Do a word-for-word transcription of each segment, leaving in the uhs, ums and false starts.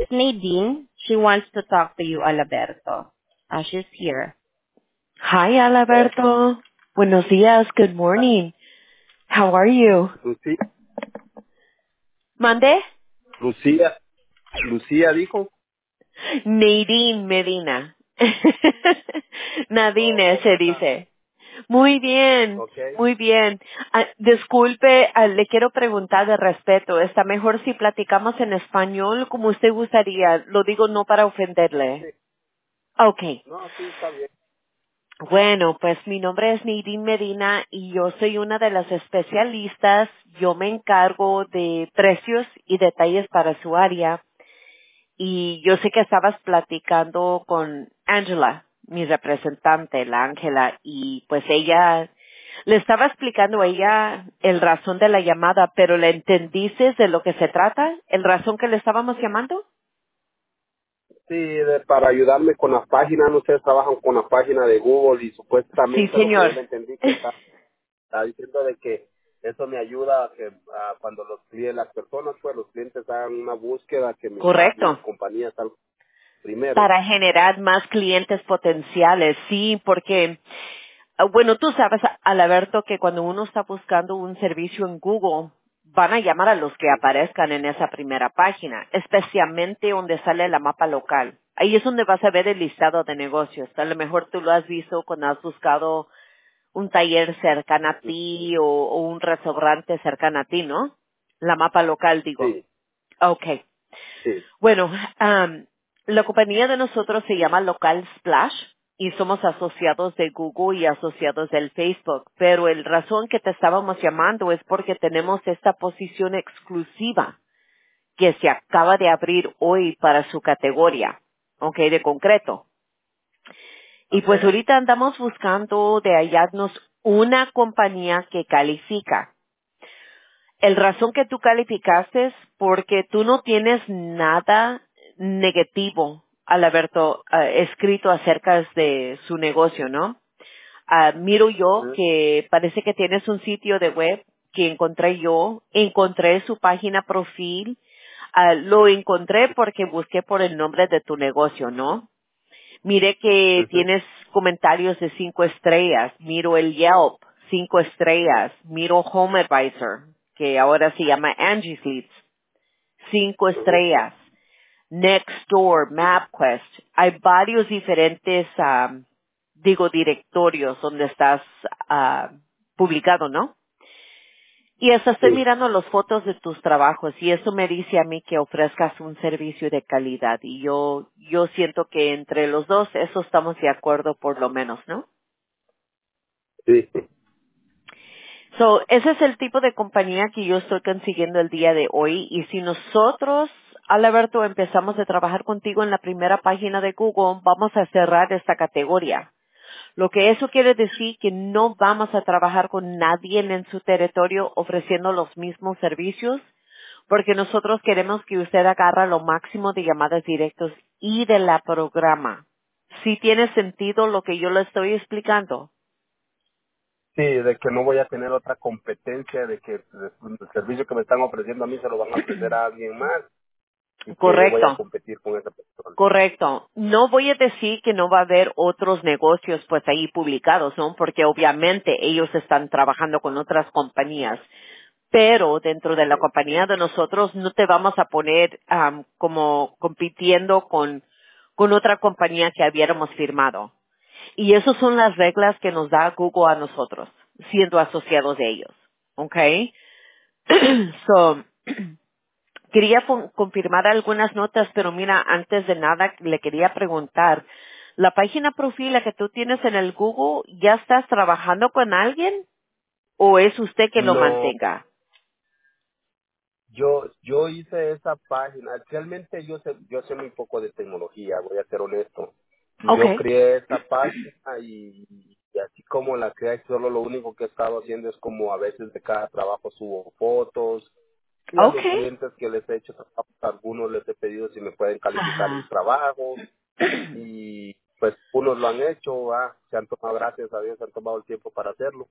Nadine. She wants to talk to you, Alberto. Uh, she's here. Hi, Alberto. Buenos días. Good morning. How are you? Lucía, Mande? Lucía, Lucía dijo. Nadine Medina. Oh, Nadine ¿cómo se está? dice. Muy bien, Ok. muy bien. Ah, disculpe, ah, le quiero preguntar de respeto. ¿Está mejor si platicamos en español como usted gustaría? Lo digo no para Sí. ofenderle. Okay. No, sí, está bien. Bueno, pues mi nombre es Nadine Medina y yo soy una de las especialistas. Yo me encargo de precios y detalles para su área. Y yo sé que estabas platicando con Angela, mi representante, la Ángela, y pues ella le estaba explicando a ella el razón de la llamada, pero ¿le entendiste de lo que se trata? ¿El razón que le estábamos llamando? Sí, de- para ayudarme con las páginas, ustedes trabajan con la página de Google y Sí, supuestamente lo que yo señor. le entendí que está, está diciendo de que eso me ayuda a que a cuando los clientes, las personas, pues los clientes hagan una búsqueda que mi, mi Correcto. compañía salga primero. Para generar más clientes potenciales, sí, porque, ah, bueno, tú sabes, Alberto, que cuando uno está buscando un servicio en Google, van a llamar a los que aparezcan en esa primera página, especialmente donde sale la mapa local. Ahí es donde vas a ver el listado de negocios. A lo mejor tú lo has visto cuando has buscado un taller cercano a ti o, o un restaurante cercano a ti, ¿no? La mapa local, digo. Sí, Okay. sí. Bueno, am, la compañía de nosotros se llama Local Splash y somos asociados de Google y asociados del Facebook, pero el razón que te estábamos llamando es porque tenemos esta posición exclusiva que se acaba de abrir hoy para su categoría, ok, de concreto. Y Ok. pues ahorita andamos buscando de hallarnos una compañía que califica. El razón que tú calificaste es porque tú no tienes nada negativo al haberto eh, escrito acerca de su negocio, ¿no? Ah, miro yo Ujú, que parece que tienes un sitio de web que encontré yo, encontré su página profil, ah, lo encontré porque busqué por el nombre de tu negocio, ¿no? Miré que ujú, tienes comentarios de cinco estrellas. Miro el Yelp, cinco estrellas. Miro Home Advisor, que ahora se llama Angie's Leads, cinco ujú. estrellas. Nextdoor, MapQuest. Hay varios diferentes, am, digo, directorios donde estás ah, publicado, ¿no? Y hasta estoy Sí, mirando las fotos de tus trabajos y eso me dice a mí que ofrezcas un servicio de calidad y yo, yo siento que entre los dos eso estamos de acuerdo por lo menos, ¿no? sí. So, ese es el tipo de compañía que yo estoy consiguiendo el día de hoy y si nosotros, Alberto, empezamos a trabajar contigo en la primera página de Google, vamos a cerrar esta categoría. Lo que eso quiere decir que no vamos a trabajar con nadie en su territorio ofreciendo los mismos servicios, porque nosotros queremos que usted agarra lo máximo de llamadas directas y de la programa. ¿Sí tiene sentido lo que yo le estoy explicando? Sí, de que no voy a tener otra competencia, de que el servicio que me están ofreciendo a mí se lo van a ofrecer a alguien más y que yo voy a Correcto. competir con esa persona. Correcto. No voy a decir que no va a haber otros negocios pues ahí publicados, ¿no? Porque obviamente ellos están trabajando con otras compañías. Pero dentro de la Sí, compañía de nosotros no te vamos a poner am, como compitiendo con, con otra compañía que hubiéramos firmado. Y esas son las reglas que nos da Google a nosotros, siendo asociados de ellos. ¿Ok? So, quería fun- confirmar algunas notas, pero mira, antes de nada le quería preguntar, ¿la página profil la que tú tienes en el Google, ya estás trabajando con alguien o es usted que lo no, mantenga? yo yo hice esa página, realmente yo sé, yo sé muy poco de tecnología, voy a ser honesto. Yo Okay. creé esa página y, y así como la creé, solo lo único que he estado haciendo es como a veces de cada trabajo subo fotos y a los Okay. clientes que les he hecho trabajo, a algunos les he pedido si me pueden calificar el Ajá. trabajo y pues unos lo han hecho, ah, se han tomado, gracias a Dios, se han tomado el tiempo para hacerlo.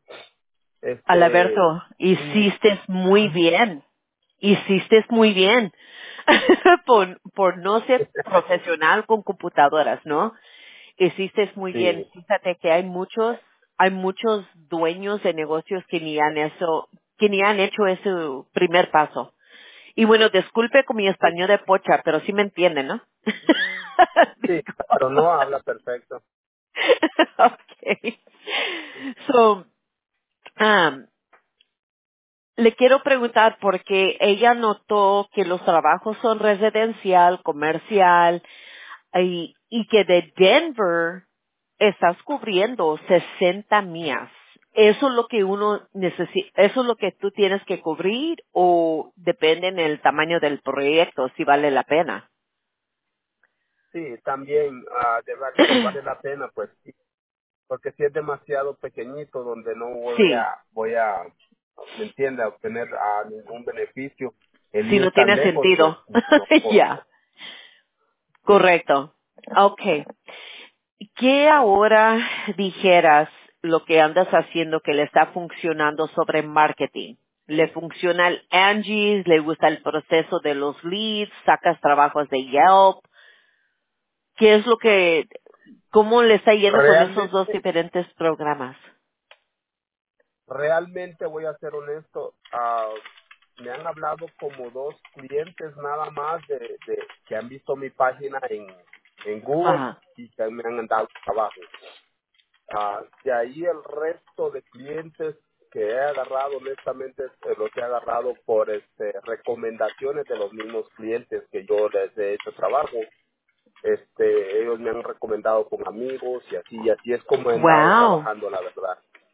Este, Alberto, y hiciste muy bien. Hiciste muy bien. por, por no ser profesional con computadoras, ¿no? Hiciste muy bien. Sí, Fíjate que hay muchos, hay muchos dueños de negocios que ni han eso, que ni han hecho ese primer paso. Y bueno, disculpe con mi español de pocha, pero sí me entienden, ¿no? sí, pero no habla perfecto. Okay. So, um, le quiero preguntar porque ella notó que los trabajos son residencial, comercial, y, y que de Denver estás cubriendo sesenta millas. ¿Eso es lo que uno necesita, eso es lo que tú tienes que cubrir o depende en el tamaño del proyecto si vale la pena? Sí, también ah, de ver si vale la pena, pues sí, porque si es demasiado pequeñito donde no voy Sí, a, voy a, ¿me entiende?, a obtener a ningún beneficio. El si no ir tan tiene lejos, pues sentido. no puedo. Ya, correcto. Okay. ¿Qué ahora dijeras lo que andas haciendo que le está funcionando sobre marketing? ¿Le funciona el Angie's? ¿Le gusta el proceso de los leads? ¿Sacas trabajos de Yelp? ¿Qué es lo que, cómo le está yendo con esos dos Realmente, diferentes programas? realmente voy a ser honesto, ah, me han hablado como dos clientes nada más de, de que han visto mi página en, en Google Ajá. y que me han dado trabajo. Ah, de ahí el resto de clientes que he agarrado, honestamente, eh, los he agarrado por este, recomendaciones de los mismos clientes que yo les he hecho trabajo. Este, ellos me han recomendado con amigos y así, y así es como he andado Wow. trabajando, la verdad.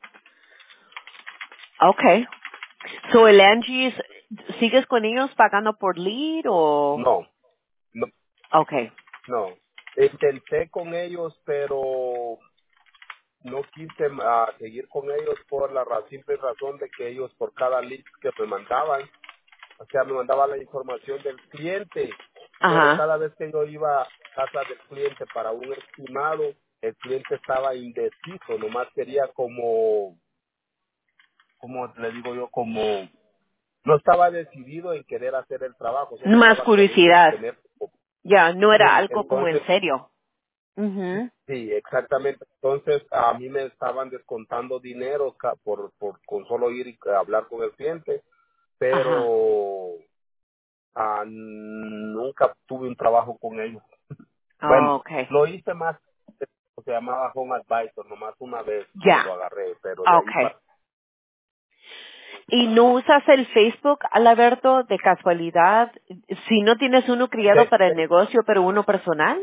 Okay. So el Angie's, ¿sigues con ellos pagando por lead o? No, no, Okay. no. Intenté con ellos, pero no quise ah, seguir con ellos por la ra- simple razón de que ellos por cada lead que me mandaban, o sea, me mandaba la información del cliente, pero Ajá. cada vez que yo iba a casa del cliente para un estimado, el cliente estaba indeciso, nomás quería como, como le digo yo, como no estaba decidido en querer hacer el trabajo, solo Más estaba queriendo curiosidad. obtener. Ya, no era Sí, algo como en entonces, serio. Mhm. sí, exactamente. Entonces, a mí me estaban descontando dinero ca- por, por con solo ir y hablar con el cliente, Ajá. pero ah, nunca tuve un trabajo con ellos. Bueno, Oh, okay. lo hice más, se llamaba Home Advisor, nomás una vez lo, lo Ya. agarré, pero de ahí Okay. para... ¿Y no usas el Facebook, Alberto, de casualidad? Si no tienes uno criado de- para el de- negocio, pero uno personal.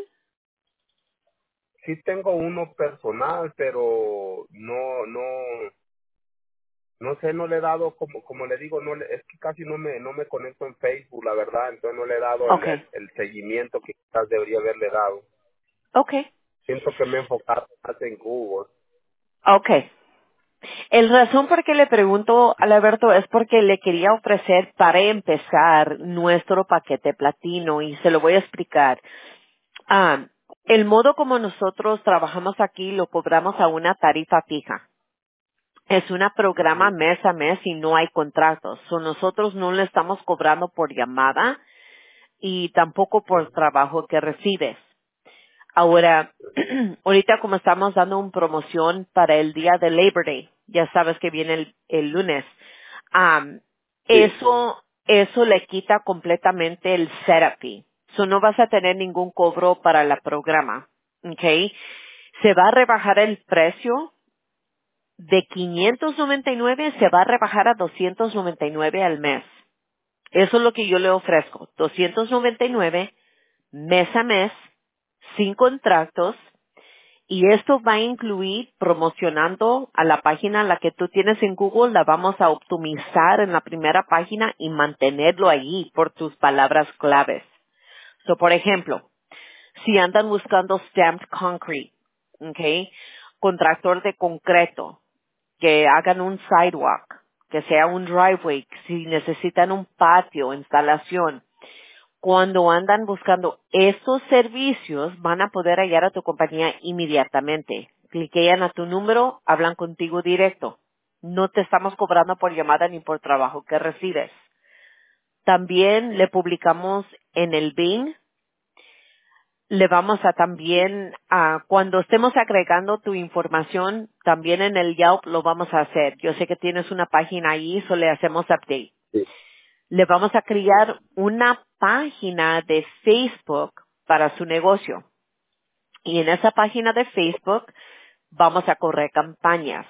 sí tengo uno personal, pero no, no, no sé, no le he dado, como como le digo, no le- es que casi no me no me conecto en Facebook, la verdad, entonces no le he dado el, Okay. el, el seguimiento que quizás debería haberle dado. Okay. Siento que me he enfocado más en Google. Okay. El razón por qué le pregunto, Alberto, es porque le quería ofrecer para empezar nuestro paquete platino y se lo voy a explicar. Ah, el modo como nosotros trabajamos aquí lo cobramos a una tarifa fija. Es un programa Ujú, mes a mes y no hay contratos. So, nosotros no le estamos cobrando por llamada y tampoco por ujú, trabajo que recibes. Ahora, ahorita como estamos dando una promoción para el día de Labor Day, ya sabes que viene el, el lunes, am, sí, eso, eso le quita completamente el setup fee. So no vas a tener ningún cobro para el programa, ¿ok? Se va a rebajar el precio de quinientos noventa y nueve, se va a rebajar a doscientos noventa y nueve al mes. Eso es lo que yo le ofrezco, doscientos noventa y nueve mes a mes, sin contratos, y esto va a incluir promocionando a la página a la que tú tienes en Google, la vamos a optimizar en la primera página y mantenerlo allí por tus palabras claves. So, por ejemplo, si andan buscando stamped concrete, okay, contractor de concreto, que hagan un sidewalk, que sea un driveway, si necesitan un patio, instalación, cuando andan buscando estos servicios, van a poder hallar a tu compañía inmediatamente. Cliquean a tu número, hablan contigo directo. No te estamos cobrando por llamada ni por trabajo que recibes. También le publicamos en el Bing. Le vamos a también, ah, cuando estemos agregando tu información, también en el Yelp lo vamos a hacer. Yo sé que tienes una página ahí, so le hacemos update. Sí. Le vamos a crear una página de Facebook para su negocio. Y en esa página de Facebook vamos a correr campañas.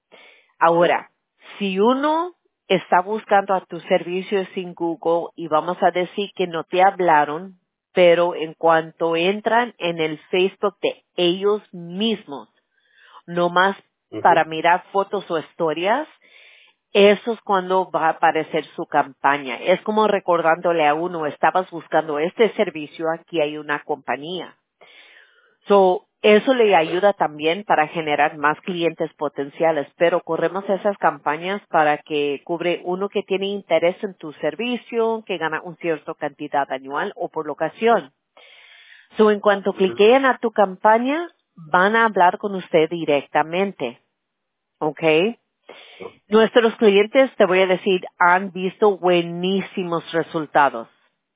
Ahora, si uno está buscando a tus servicios en Google y vamos a decir que no te hablaron, pero en cuanto entran en el Facebook de ellos mismos, nomás Ujú. para mirar fotos o historias, eso es cuando va a aparecer su campaña. Es como recordándole a uno, estabas buscando este servicio, aquí hay una compañía. So, eso le ayuda también para generar más clientes potenciales, pero corremos esas campañas para que cubre uno que tiene interés en tu servicio, que gana un cierto cantidad anual o por locación. So, en cuanto Ujú. cliquen a tu campaña, van a hablar con usted directamente. ¿Ok? Nuestros clientes, te voy a decir, han visto buenísimos resultados.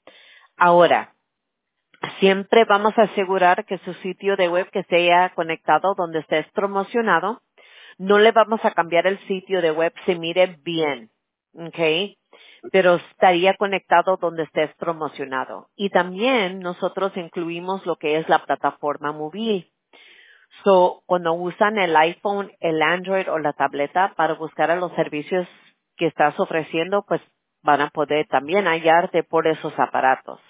Ahora, siempre vamos a asegurar que su sitio de web que sea conectado donde estés promocionado. No le vamos a cambiar el sitio de web se mire bien, ¿ok? Pero estaría conectado donde estés promocionado. Y también nosotros incluimos lo que es la plataforma móvil. So, cuando usan el iPhone, el Android o la tableta para buscar a los servicios que estás ofreciendo, pues van a poder también hallarte por esos aparatos.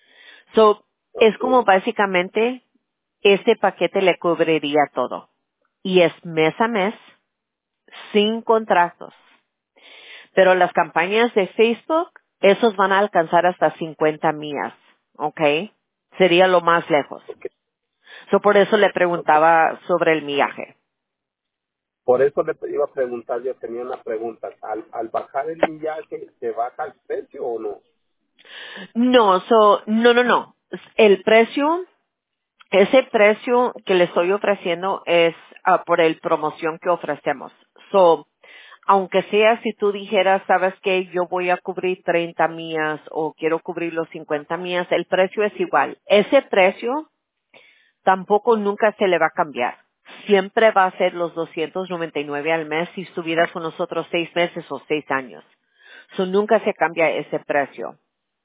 So, es Ok. como básicamente este paquete le cubriría todo. Y es mes a mes, sin contratos. Pero las campañas de Facebook, esos van a alcanzar hasta cincuenta millas, ¿ok? Sería lo más lejos. Ok. So, por eso le Ok. preguntaba sobre el millaje. Por eso le iba a preguntar, yo tenía una pregunta. ¿Al, al bajar el millaje, se baja el precio o no? No, so, no, no, no. El precio, ese precio que le estoy ofreciendo es ah, por el promoción que ofrecemos. So, aunque sea si tú dijeras, sabes que yo voy a cubrir treinta millas o quiero cubrir los cincuenta millas, el precio es igual. Ese precio tampoco nunca se le va a cambiar. Siempre va a ser los doscientos noventa y nueve al mes si estuvieras con nosotros seis meses o seis años. So, nunca se cambia ese precio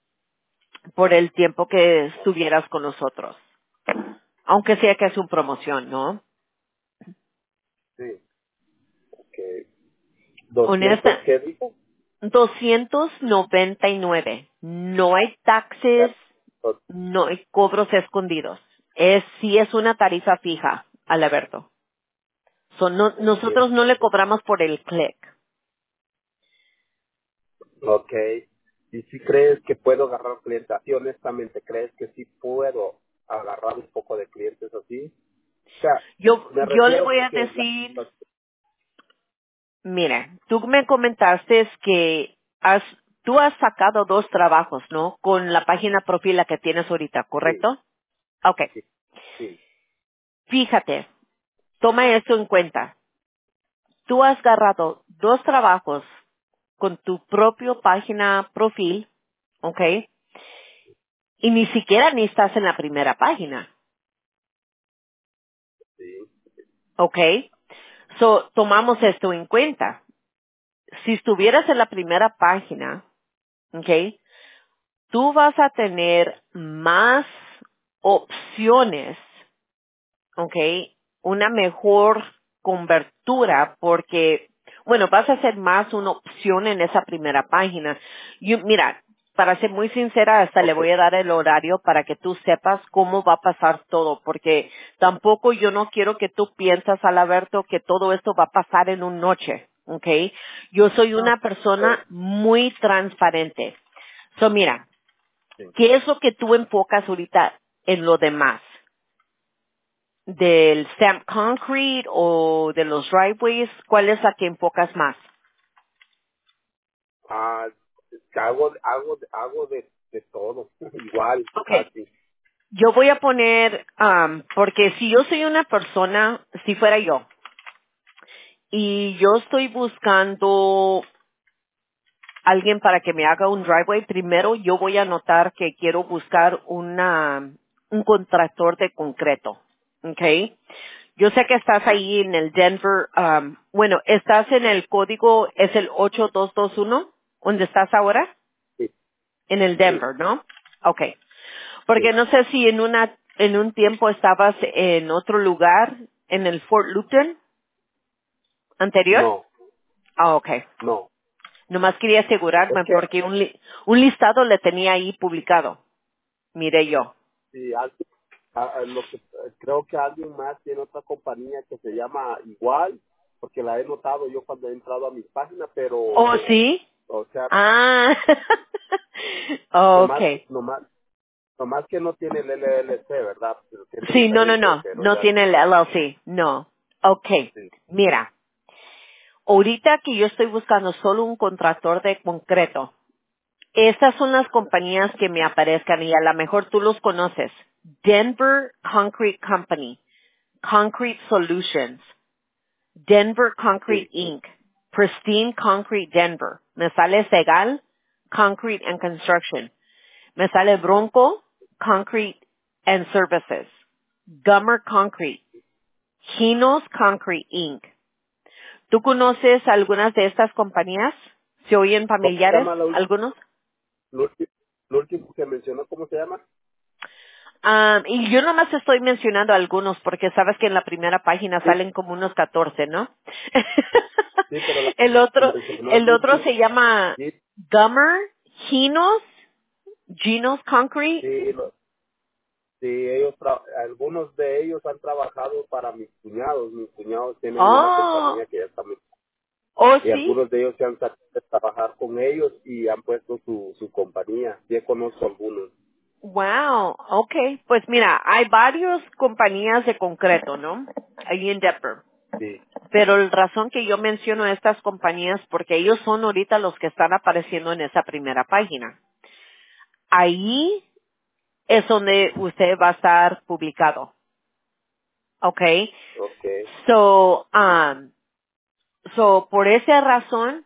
por el tiempo que estuvieras con nosotros. Aunque sea que es una promoción, ¿no? Sí. Que ¿doscientos Honesta, qué dijo? doscientos noventa y nueve. No hay taxes, Ya, o- no hay cobros escondidos. Es, sí es una tarifa fija, Alberto. So, no, nosotros Entiendo. no le cobramos por el click. Ok. ¿Y si crees que puedo agarrar clientes así? Honestamente, ¿crees que sí puedo agarrar un poco de clientes así? O sea, Yo, me yo le refiero voy a porque la, decir, la- mira, tú me comentaste que has, tú has sacado dos trabajos, ¿no? Con la página profil la que tienes ahorita, sí, ¿correcto? Ok. sí, sí, Fíjate, toma esto en cuenta. Tú has agarrado dos trabajos con tu propio página profil, ¿ok? Y ni siquiera ni estás en la primera página, sí, ¿ok? So, tomamos esto en cuenta. Si estuvieras en la primera página, ¿ok? Tú vas a tener más opciones, ¿ok? Una mejor cobertura porque, bueno, vas a ser más una opción en esa primera página. Yo, mira, para ser muy sincera, hasta le ok, voy a dar el horario para que tú sepas cómo va a pasar todo, porque tampoco yo no quiero que tú piensas, Alberto, que todo esto va a pasar en una noche, ¿ok? Yo soy no, una persona muy transparente. So, mira, sí. ¿qué es lo que tú enfocas ahorita en lo demás? ¿Del stamp concrete o de los driveways? ¿Cuál es la que enfocas más? Ah, hago, hago, hago de, de todo, igual, Okay. casi, Yo voy a poner, um, porque si yo soy una persona, si fuera yo, y yo estoy buscando alguien para que me haga un driveway, primero yo voy a anotar que quiero buscar una, un contractor de concreto. ¿Ok? Yo sé que estás ahí en el Denver, um, bueno, estás en el código, es el ocho dos dos uno, ¿dónde estás ahora? Sí, En el sí, Denver, ¿no? Okay. Porque sí. no sé si en una, en un tiempo estabas en otro lugar, en el Fort Lupton anterior. No, Ah, okay. no. Nomás quería Es asegurarme que porque un, li- un listado le tenía ahí publicado. Miré yo. sí, alguien- a- a lo que creo que alguien más tiene otra compañía que se llama igual, porque la he notado yo cuando he entrado a mis páginas, pero, ¿Oh, sí? o sea, Ah. nomás, Okay. nomás, nomás que no tiene el L L C, ¿verdad? Pero tiene Sí, no, no, diferente, no. pero No ya, tiene el L L C. No. Okay. sí, Mira, ahorita que yo estoy buscando solo un contractor de concreto, estas son las compañías que me aparezcan y a lo mejor tú los conoces. Denver Concrete Company, Concrete Solutions, Denver Concrete sí, Incorporated, Pristine Concrete Denver. Me sale Segal Concrete and Construction. Me sale Bronco Concrete and Services. Gummer Concrete. Ginos Concrete Incorporated. ¿Tú conoces algunas de estas compañías? ¿Se oyen ¿cómo se familiares? llama la ul- ¿Algunos? lo, ulti- lo último que mencionó? ¿Cómo se llama? Um, y yo nomás estoy mencionando algunos porque sabes que en la primera página Sí, salen como unos catorce, ¿no? sí, pero la el que otro, mencionó el el otro último, se llama sí, Gummer, Ginos, Ginos Concrete. sí, lo- sí, ellos, tra- algunos de ellos han trabajado para mis cuñados, mis cuñados tienen una Oh, compañía que ya está muy- oh y sí. algunos de ellos se han salido de trabajar con ellos y han puesto su, su compañía, sí conozco algunos, Wow, okay. Pues mira, hay varias compañías de concreto, ¿no? Ahí en Denver. sí, Pero la razón que yo menciono estas compañías porque ellos son ahorita los que están apareciendo en esa primera página. Ahí es donde usted va a estar publicado. Okay. okay, So, um, so por esa razón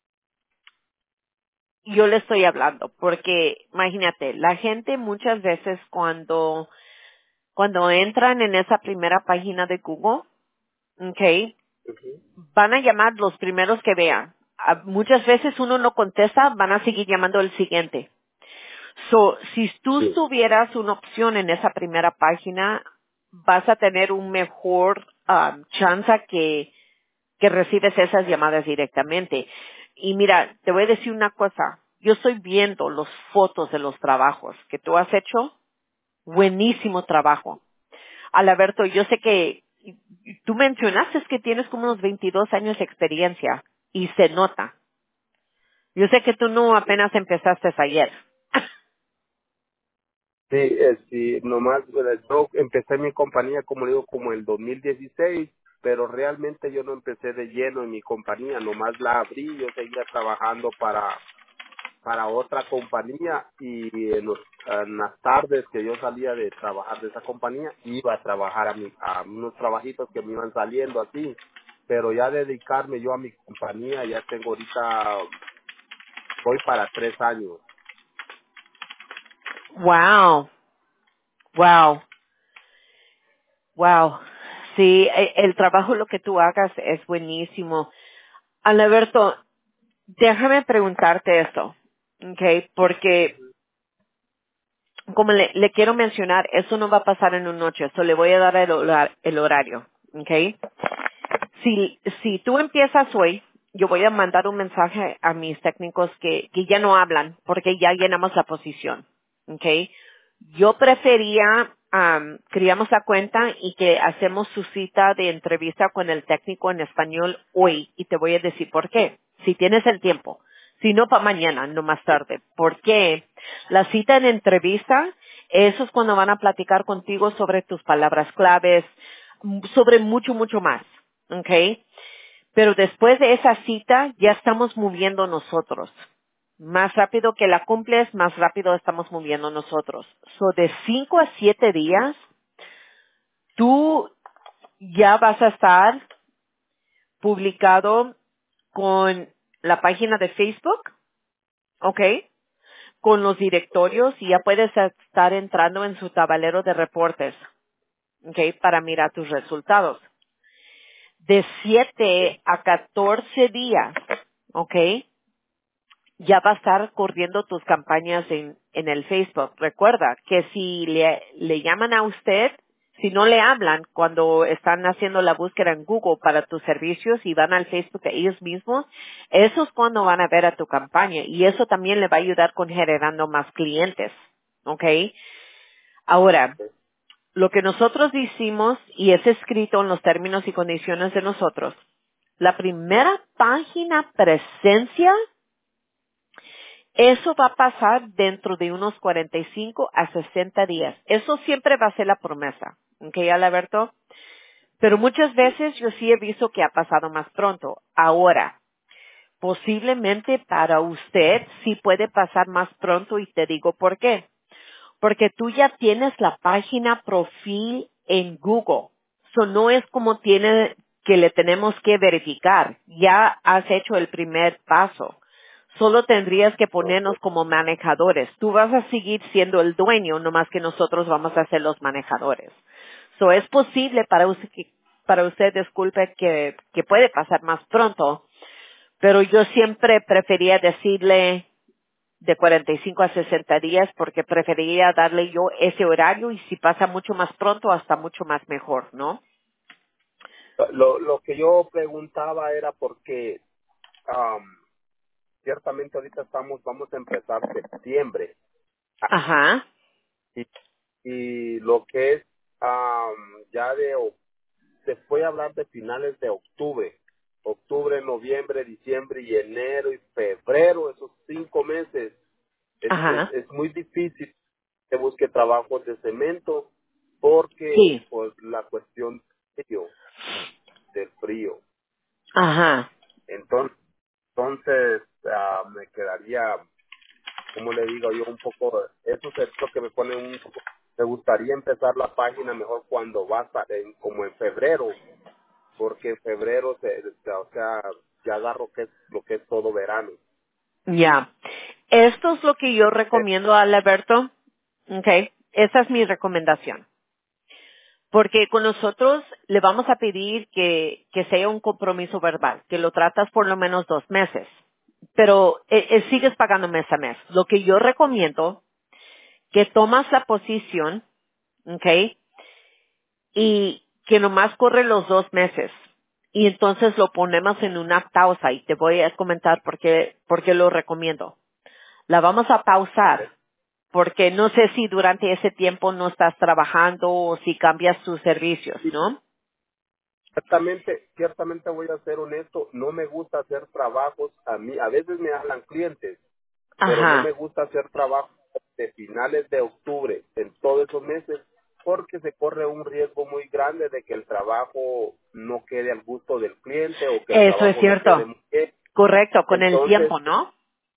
yo le estoy hablando porque imagínate, la gente muchas veces cuando cuando entran en esa primera página de Google, okay, ujú, van a llamar los primeros que vean. Ah, muchas veces uno no contesta, van a seguir llamando el siguiente. So, si tú sí, tuvieras una opción en esa primera página, vas a tener un mejor um, chance que, que recibes esas llamadas directamente. Y mira, te voy a decir una cosa. Yo estoy viendo las fotos de los trabajos que tú has hecho. Buenísimo trabajo. Alberto, yo sé que tú mencionaste que tienes como unos veintidós años de experiencia y se nota. Yo sé que tú no sí. apenas empezaste ayer. Sí, eh, sí, nomás, eh, yo empecé mi compañía, como le digo, como el dos mil dieciséis, pero realmente yo no empecé de lleno en mi compañía, nomás la abrí, yo seguía trabajando para para otra compañía y en, los- en las tardes que yo salía de trabajar de esa compañía, iba a trabajar a, mi, a unos trabajitos que me iban saliendo así, pero ya dedicarme yo a mi compañía, ya tengo ahorita, voy para tres años. Wow, wow, wow. Sí, e- el trabajo lo que tú hagas es buenísimo. Alberto, déjame preguntarte esto, ¿ok? Porque como le, le quiero mencionar, eso no va a pasar en una noche, eso le voy a dar el, hora- el horario, ¿ok? Si, si tú empiezas hoy, yo voy a mandar un mensaje a mis técnicos que, que ya no hablan porque ya llenamos la posición, ¿ok? Yo prefería, am, criamos la cuenta y que hacemos su cita de entrevista con el técnico en español hoy y te voy a decir por qué, si tienes el tiempo. Si no, para mañana, no más tarde. Porque la cita en entrevista, eso es cuando van a platicar contigo sobre tus palabras claves, m- sobre mucho, mucho más. ¿Ok? Pero después de esa cita, ya estamos moviendo nosotros. Más rápido que la cumples, más rápido estamos moviendo nosotros. So, de cinco a siete días, tú ya vas a estar publicado con la página de Facebook ¿ok? Con los directorios y ya puedes estar entrando en su tablero de reportes, ¿ok? Para mirar tus resultados. De siete a catorce días, ¿ok? Ya va a estar corriendo tus campañas en, en el Facebook. Recuerda que si le, le llaman a usted, si no le hablan cuando están haciendo la búsqueda en Google para tus servicios y van al Facebook de ellos mismos, eso es cuando van a ver a tu campaña y eso también le va a ayudar con generando más clientes, ¿ok? Ahora, lo que nosotros hicimos y es escrito en los términos y condiciones de nosotros, la primera página presencia, eso va a pasar dentro de unos cuarenta y cinco a sesenta días. Eso siempre va a ser la promesa. ¿Ok, Alberto? Pero muchas veces yo sí he visto que ha pasado más pronto. Ahora, posiblemente para usted sí puede pasar más pronto y te digo por qué. Porque tú ya tienes la página profil en Google. So no es como tiene que le tenemos que verificar. Ya has hecho el primer paso. Solo tendrías que Ok. ponernos como manejadores. Tú vas a seguir siendo el dueño, no más que nosotros vamos a ser los manejadores. So es posible para usted, que- para usted, disculpe, que, que puede pasar más pronto, pero yo siempre prefería decirle de cuarenta y cinco a sesenta días porque preferiría darle yo ese horario y si pasa mucho más pronto hasta mucho más mejor, ¿no? Lo, lo que yo preguntaba era porque am, ciertamente ahorita estamos, vamos a empezar septiembre Ajá, y, y lo que es am, ya de, o- se puede hablar de finales de octubre, octubre, noviembre, diciembre y enero y febrero, esos cinco meses, es, es, ajá, es muy difícil que busque trabajos de cemento porque sí, pues la cuestión del frío, del frío. ajá. Entonces, entonces ah, me quedaría, como le digo yo, un poco, eso es lo que me pone un poco, me gustaría empezar la página mejor cuando va a estar en, como en febrero, porque en febrero, se, se- o sea, ya agarro que es lo que es todo verano. Ya. Esto es lo que yo Eh, recomiendo a Alberto. Okay. Esa es mi recomendación. Porque con nosotros le vamos a pedir que, que sea un compromiso verbal, que lo tratas por lo menos dos meses. Pero eh, eh, sigues pagando mes a mes. Lo que yo recomiendo, que tomas la posición, okay, y que nomás corre los dos meses. Y entonces lo ponemos en una pausa y te voy a comentar por qué, por qué lo recomiendo. La vamos a pausar porque no sé si durante ese tiempo no estás trabajando o si cambias tus servicios, sí, ¿no? ciertamente, ciertamente voy a ser honesto, no me gusta hacer trabajos, a mí, a veces me hablan clientes, pero no me Ajá. gusta hacer trabajo de finales de octubre en todos esos meses porque se corre un riesgo muy grande de que el trabajo no quede al gusto del cliente o que el Eso es trabajo no quede cierto. muy bien. Correcto, con el Entonces, tiempo, ¿no?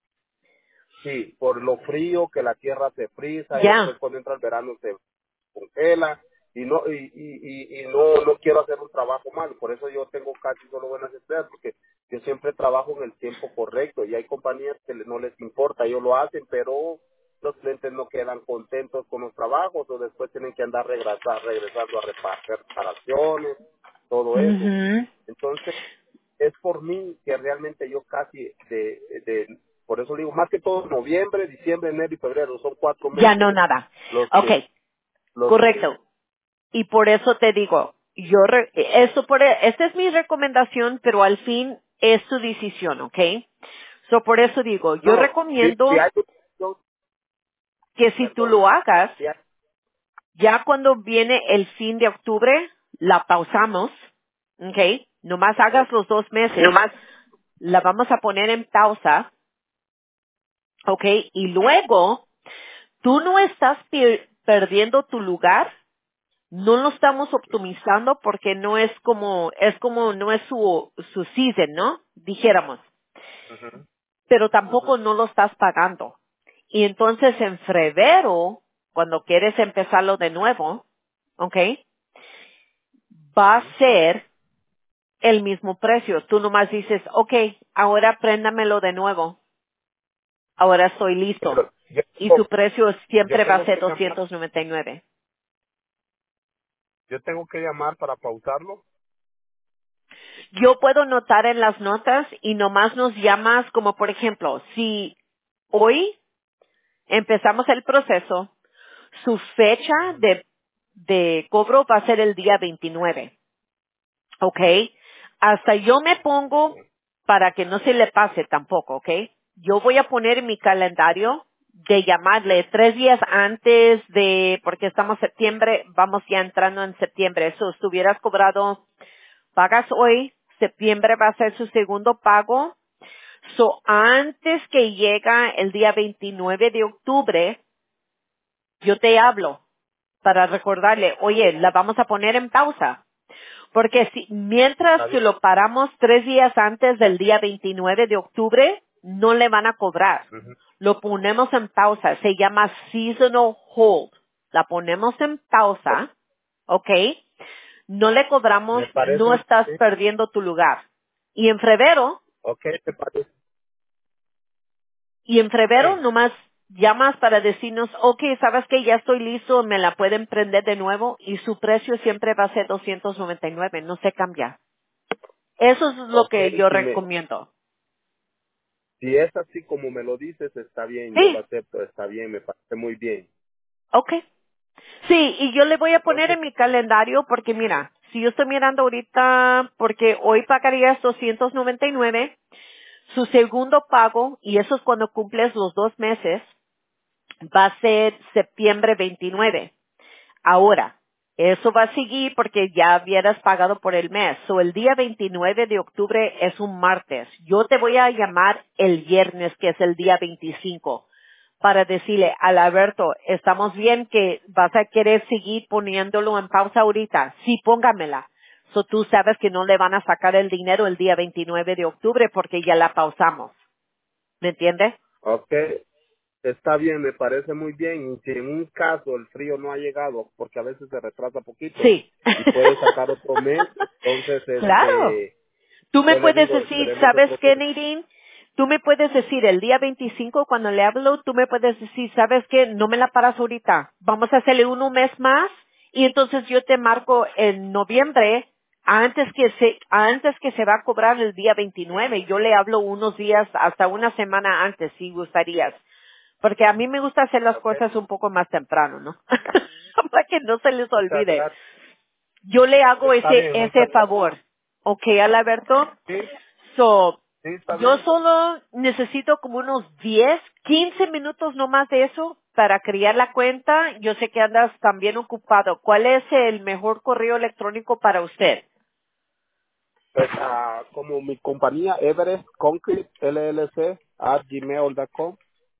sí, por lo frío que la tierra se frisa y después Ya. cuando entra el verano se congela y no y, y, y, y no no quiero hacer un trabajo mal, por eso yo tengo casi solo buenas estrellas porque yo siempre trabajo en el tiempo correcto y hay compañías que le- no les importa, ellos lo hacen, pero los clientes no quedan contentos con los trabajos o después tienen que andar regresar, regresando a reparar reparaciones, todo eso. Mhm. Entonces, es por mí que realmente yo casi de, de por eso digo, más que todo noviembre, diciembre, enero y febrero, son cuatro Ya no meses nada. los que Okay, los que correcto. Y por eso te digo, yo, re- eso por, esta es mi recomendación, pero al fin es tu decisión, ¿ok? So por eso digo, yo no, si, si recomiendo hay yo, que si tú lo perdone, hagas, si hay, ya cuando viene el fin de octubre, la pausamos, ¿ok? Nomás hagas ok, los dos meses, Nomás. la vamos a poner en pausa, ¿ok? Y luego, tú no estás pier- perdiendo tu lugar, no lo estamos optimizando porque no es como, es como, no es su, su season, ¿no? Dijéramos. ujú, Pero ujú, tampoco no lo estás pagando. Y entonces en febrero, cuando quieres empezarlo de nuevo, ¿ok? Va a ujú, ser el mismo precio. Tú nomás dices, ok, ahora préndamelo de nuevo. Ahora estoy listo. Pero yo Y tengo, su precio yo siempre va a tengo ser que llamar, doscientos noventa y nueve. yo tengo que llamar para pausarlo. Yo puedo notar en las notas y nomás nos llamas como por ejemplo, si hoy empezamos el proceso, su fecha Ujú. de, de cobro va a ser el día veintinueve. ¿Ok? Hasta yo me pongo para que no se le pase tampoco, ¿ok? Yo voy a poner en mi calendario de llamarle tres días antes de, porque estamos septiembre, vamos ya entrando en septiembre. Eso, si hubieras cobrado, pagas hoy, septiembre va a ser su segundo pago. So, antes que llega el día veintinueve de octubre, yo te hablo para recordarle, oye, la vamos a poner en pausa. Porque si, mientras ¿Está que bien? lo paramos tres días antes del día veintinueve de octubre, no le van a cobrar. Ujú. Lo ponemos en pausa. Se llama seasonal hold. La ponemos en O- pausa, ¿ok? No le cobramos, Me parece no muy estás bien. perdiendo tu lugar. Y en febrero, Ok, me parece. y en febrero Sí. nomás llamas para decirnos, ok, sabes que ya estoy listo, me la pueden prender de nuevo y su precio siempre va a ser doscientos noventa y nueve, no se cambia. Eso es lo Ok, que yo si, me, recomiendo. si es así como me lo dices, está bien, yo lo Sí, acepto, está bien, me parece muy bien. ok. Sí, y yo le voy a poner Entonces, en mi calendario porque mira, si yo estoy mirando ahorita, porque hoy pagarías doscientos noventa y nueve, su segundo pago, y eso es cuando cumples los dos meses, va a ser septiembre veintinueve. Ahora, eso va a seguir porque ya hubieras pagado por el mes. So, el día veintinueve de octubre es un martes. Yo te voy a llamar el viernes, que es el día veinticinco, para decirle al Alberto, estamos bien que vas a querer seguir poniéndolo en pausa ahorita. Sí, póngamela. So, tú sabes que no le van a sacar el dinero el día veintinueve de octubre porque ya la pausamos. ¿Me entiendes? ok, está bien, me parece muy bien. Y si en un caso el frío no ha llegado, porque a veces se retrasa poquito Sí. y puede sacar otro mes, entonces, Claro. este, Tú me yo le puedes digo, decir, esperemos ¿sabes otro qué, mes. Nadine? Tú me puedes decir el día veinticinco cuando le hablo, tú me puedes decir, ¿sabes qué? No me la paras ahorita. Vamos a hacerle uno mes más y entonces yo te marco en noviembre antes que se antes que se va a cobrar el día veintinueve. Yo le hablo unos días hasta una semana antes si gustarías. Porque a mí me gusta hacer las Ok, cosas un poco más temprano, ¿no? Para que no se les muchas olvide. gracias. Yo le hago Está ese bien, ese muchas gracias. favor. ¿Ok, Alberto? Sí, So, sí, está yo bien. solo necesito como unos diez, quince minutos no más de eso para crear la cuenta. Yo sé que andas también ocupado. ¿Cuál es el mejor correo electrónico para usted? Pues, ah, como mi compañía Everest Concrete L L C at gmail punto com.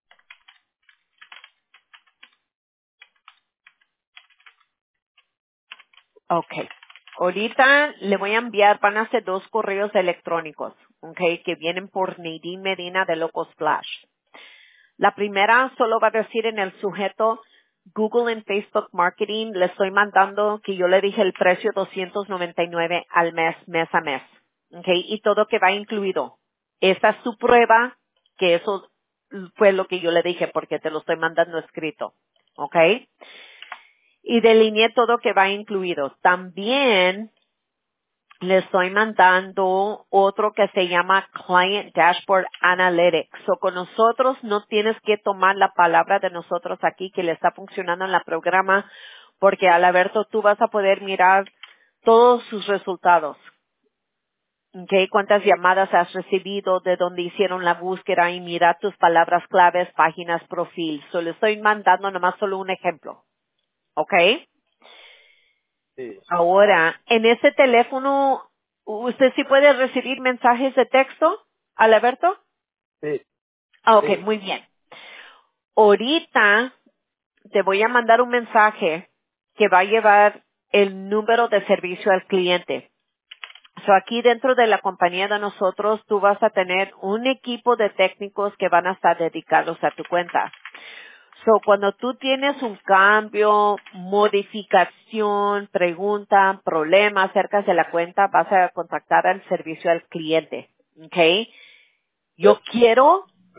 Okay. Ahorita le voy a enviar, van a ser dos correos electrónicos, okay, que vienen por Nadine Medina de Locos Flash. La primera solo va a decir en el sujeto Google and Facebook Marketing. Le estoy mandando que yo le dije el precio doscientos noventa y nueve al mes, mes a mes. Okay, y todo que va incluido. Esta es su prueba, que eso fue lo que yo le dije porque te lo estoy mandando escrito. Okay. Y delineé todo que va incluido. También le estoy mandando otro que se llama Client Dashboard Analytics. So, con nosotros no tienes que tomar la palabra de nosotros aquí que le está funcionando en la programa, porque al Alberto tú vas a poder mirar todos sus resultados. Okay, cuántas llamadas has recibido, de dónde hicieron la búsqueda y mirar tus palabras claves, páginas, profil. So, le estoy mandando nomás solo un ejemplo. Okay. Sí, Ahora, en ese teléfono, ¿usted sí puede recibir mensajes de texto, Alberto? sí, Ah, ok, sí. muy bien. Ahorita te voy a mandar un mensaje que va a llevar el número de servicio al cliente. So, aquí dentro de la compañía de nosotros, tú vas a tener un equipo de técnicos que van a estar dedicados a tu cuenta. So, cuando tú tienes un cambio, modificación, pregunta, problema acerca de la cuenta, vas a contactar al servicio al cliente. ¿Ok? Yo Pues, quiero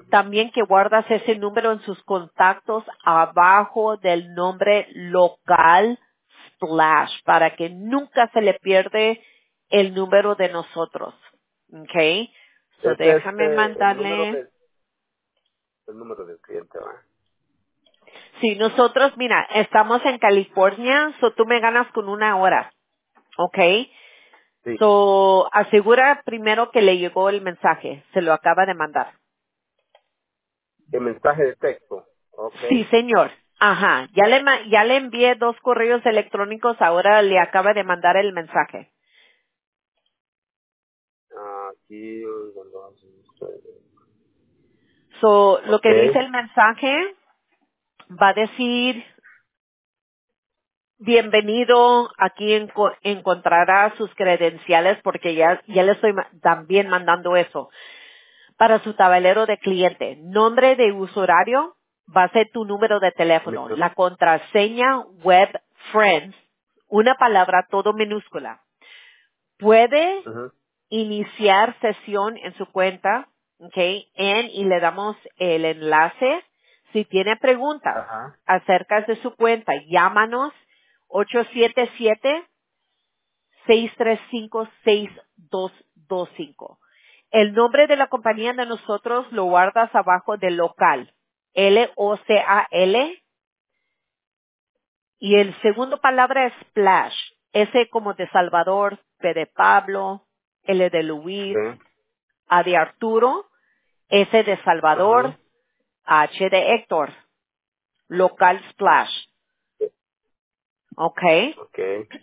también que guardas ese número en sus contactos abajo del nombre local Splash para que nunca se le pierde el número de nosotros. Okay. So Es déjame este, el número mandarle. de, el número del cliente, ¿va? Sí, nosotros, mira, estamos en California, so tú me ganas con una hora. Okay. Sí, So asegura primero que le llegó el mensaje. Se lo acaba de mandar. el mensaje de texto. Ok. Sí, señor. Ajá. Ya le, ma- ya le envié dos correos electrónicos, ahora le acaba de mandar el mensaje. Aquí, So, lo ok. que dice el mensaje va a decir, bienvenido, aquí enco- encontrará sus credenciales porque ya, ya le estoy ma- también mandando eso. Para su tablero de cliente, nombre de usuario va a ser tu número de teléfono, la contraseña web friends, una palabra todo minúscula. Puede Ujú. iniciar sesión en su cuenta, ¿ok? En, y le damos el enlace. Si tiene preguntas Ajá. acerca de su cuenta, llámanos ocho siete siete, seis tres cinco, seis dos dos cinco. El nombre de la compañía de nosotros lo guardas abajo del local. L O C A L. Y el segundo palabra es Splash. S como de Salvador, P de Pablo, L de Luis, Sí. A de Arturo, S de Salvador, Ajá. H de Héctor, local Splash. ¿Ok? Ok.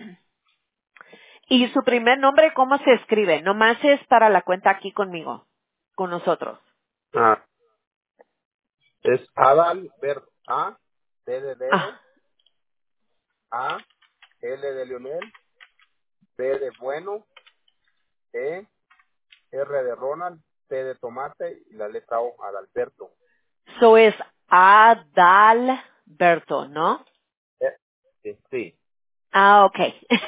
Y su primer nombre, ¿cómo se escribe? Nomás es para la cuenta aquí conmigo, con nosotros. Ah, es Adalberto. A, D de Ah, dedo, A, L de Leonel, B de bueno, E, R de Ronald, T de tomate y la letra O, Adalberto. so es Adalberto, ¿no? Eh, Sí, sí. Ah, ok.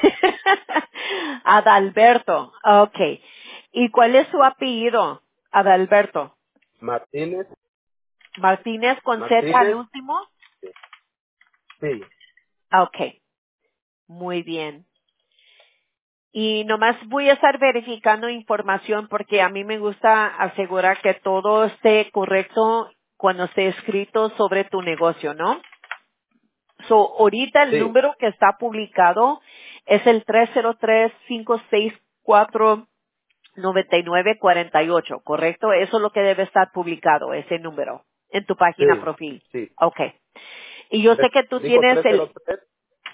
Adalberto, ok. ¿Y cuál es su apellido, Adalberto? Martínez, Martínez con Z al Martínez, último. sí. Sí. Ah, ok, muy bien. Y nomás voy a estar verificando información porque a mí me gusta asegurar que todo esté correcto cuando esté escrito sobre tu negocio, ¿no? So, ahorita el Sí. número que está publicado es el tres cero tres, cinco seis cuatro, nueve nueve cuatro ocho, ¿correcto? Eso es lo que debe estar publicado, ese número, en tu página Sí. profil. Sí. Okay. Y yo sé Tres- que tú Digo tienes el, tres cero tres.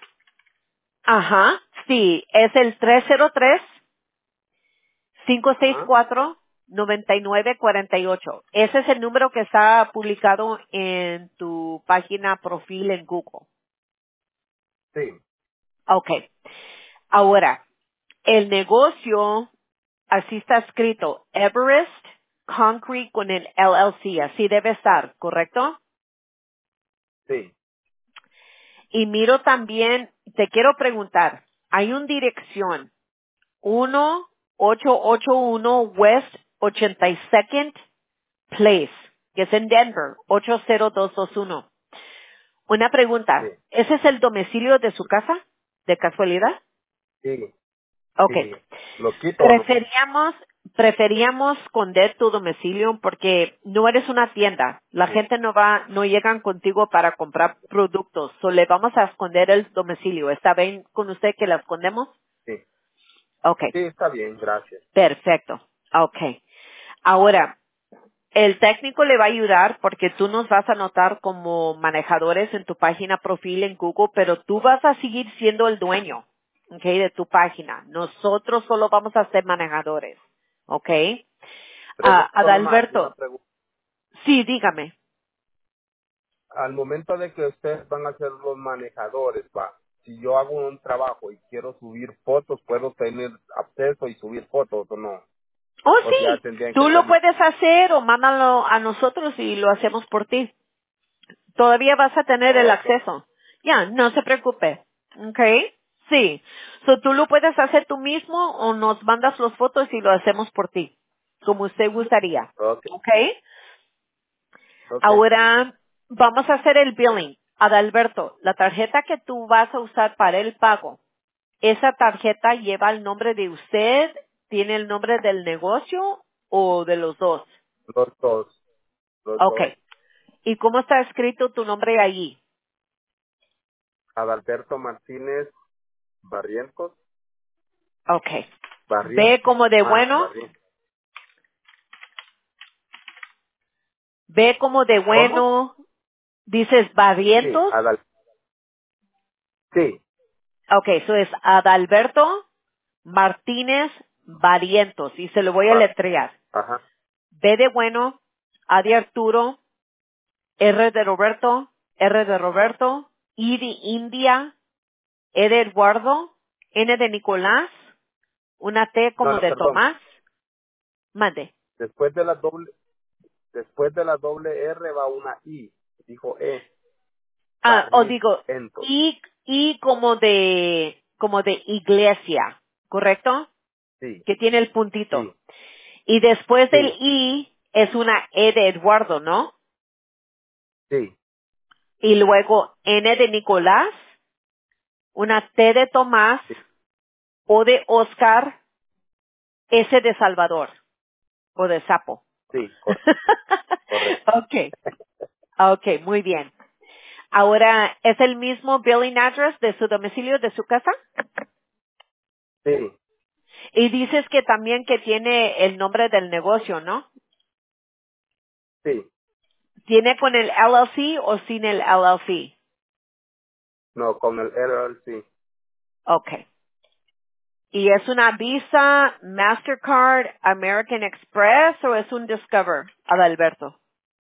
ajá, sí, es el tres cero tres, cinco seis Ajá. cuatro, nueve nueve cuatro ocho. Ese es el número que está publicado en tu página profil en Google. Sí. Okay. Ahora, el negocio, así está escrito, Everest Concrete con el L L C, así debe estar, ¿correcto? Sí. Y miro también, te quiero preguntar, hay una dirección, uno ocho ocho uno West ochenta y second Place, que es en Denver, ocho cero dos dos uno. Una Sí. pregunta, ¿ese es el domicilio de su casa? ¿De casualidad? Sí. Okay. Sí. ¿Lo quito o no? Preferíamos, preferíamos esconder tu domicilio porque no eres una tienda. La Sí. gente no va, no llegan contigo para comprar productos. So le vamos a esconder el domicilio. ¿Está bien con usted que la escondemos? Sí. Okay. Sí, está bien, gracias. Perfecto. Okay. Ahora, el técnico le va a ayudar porque tú nos vas a anotar como manejadores en tu página profil en Google, pero tú vas a seguir siendo el dueño, ¿ok? De tu página. Nosotros solo vamos a ser manejadores, ¿ok? Ah, Pregunto nomás, una Adalberto, pregunta. sí, dígame. Al momento de que ustedes van a ser los manejadores, va, si yo hago un trabajo y quiero subir fotos, ¿puedo tener acceso y subir fotos o no? Oh, O ya sí, tendrían que tú ser... lo puedes hacer o mándalo a nosotros y lo hacemos por ti. Todavía vas a tener el Ok, acceso. Ya, no se preocupe. ¿Ok? Sí. So, tú lo puedes hacer tú mismo o nos mandas las fotos y lo hacemos por ti. Como usted gustaría. ok, ¿Ok? Ok. Ahora vamos a hacer el billing. Adalberto, la tarjeta que tú vas a usar para el pago, ¿esa tarjeta lleva el nombre de usted, tiene el nombre del negocio o de los dos? Los dos. Los dos. Okay. ¿Y cómo está escrito tu nombre allí? Adalberto Martínez Barrientos. Okay. B Barrientos. como de Ah, bueno, Barrientos. B como de ¿Cómo? bueno, dices Sí, Barrientos. Adal. Sí, Okay, eso es Adalberto Martínez Barrientos y se lo voy a Ba- letrear. ajá. B de bueno, A de Arturo, R de Roberto, R de Roberto, I de India, E de Eduardo, N de Nicolás, una T No, como no, de perdón. Tomás, mande. Después de la doble, después de la doble R va una I. Dijo E. Ah, o digo, Barrientos. I, I como de, como de iglesia, ¿correcto? Sí, Que tiene el puntito. sí, Y después del sí, I es una E de Eduardo, ¿no? sí, Y luego N de Nicolás, una T de Tomás, sí, O de Oscar, S de Salvador, o de sapo. sí, cor- correcto. Okay, okay, muy bien. Ahora, ¿es el mismo billing address de su domicilio, de su casa? Sí, Y dices que también que tiene el nombre del negocio, ¿no? sí. ¿Tiene con el L L C o sin el L L C? No, con el L L C. Okay. ¿Y es una Visa, Mastercard, American Express o es un Discover, Adalberto?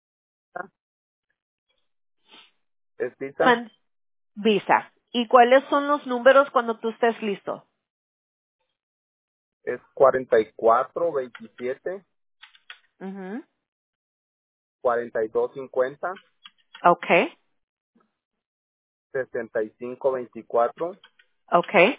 ¿Es Visa? Man- Visa. ¿Y cuáles son los números cuando tú estés listo? Es cuarenta y cuatro veintisiete Ujú. cuarenta y dos cincuenta Okay, sesenta y cinco veinticuatro okay.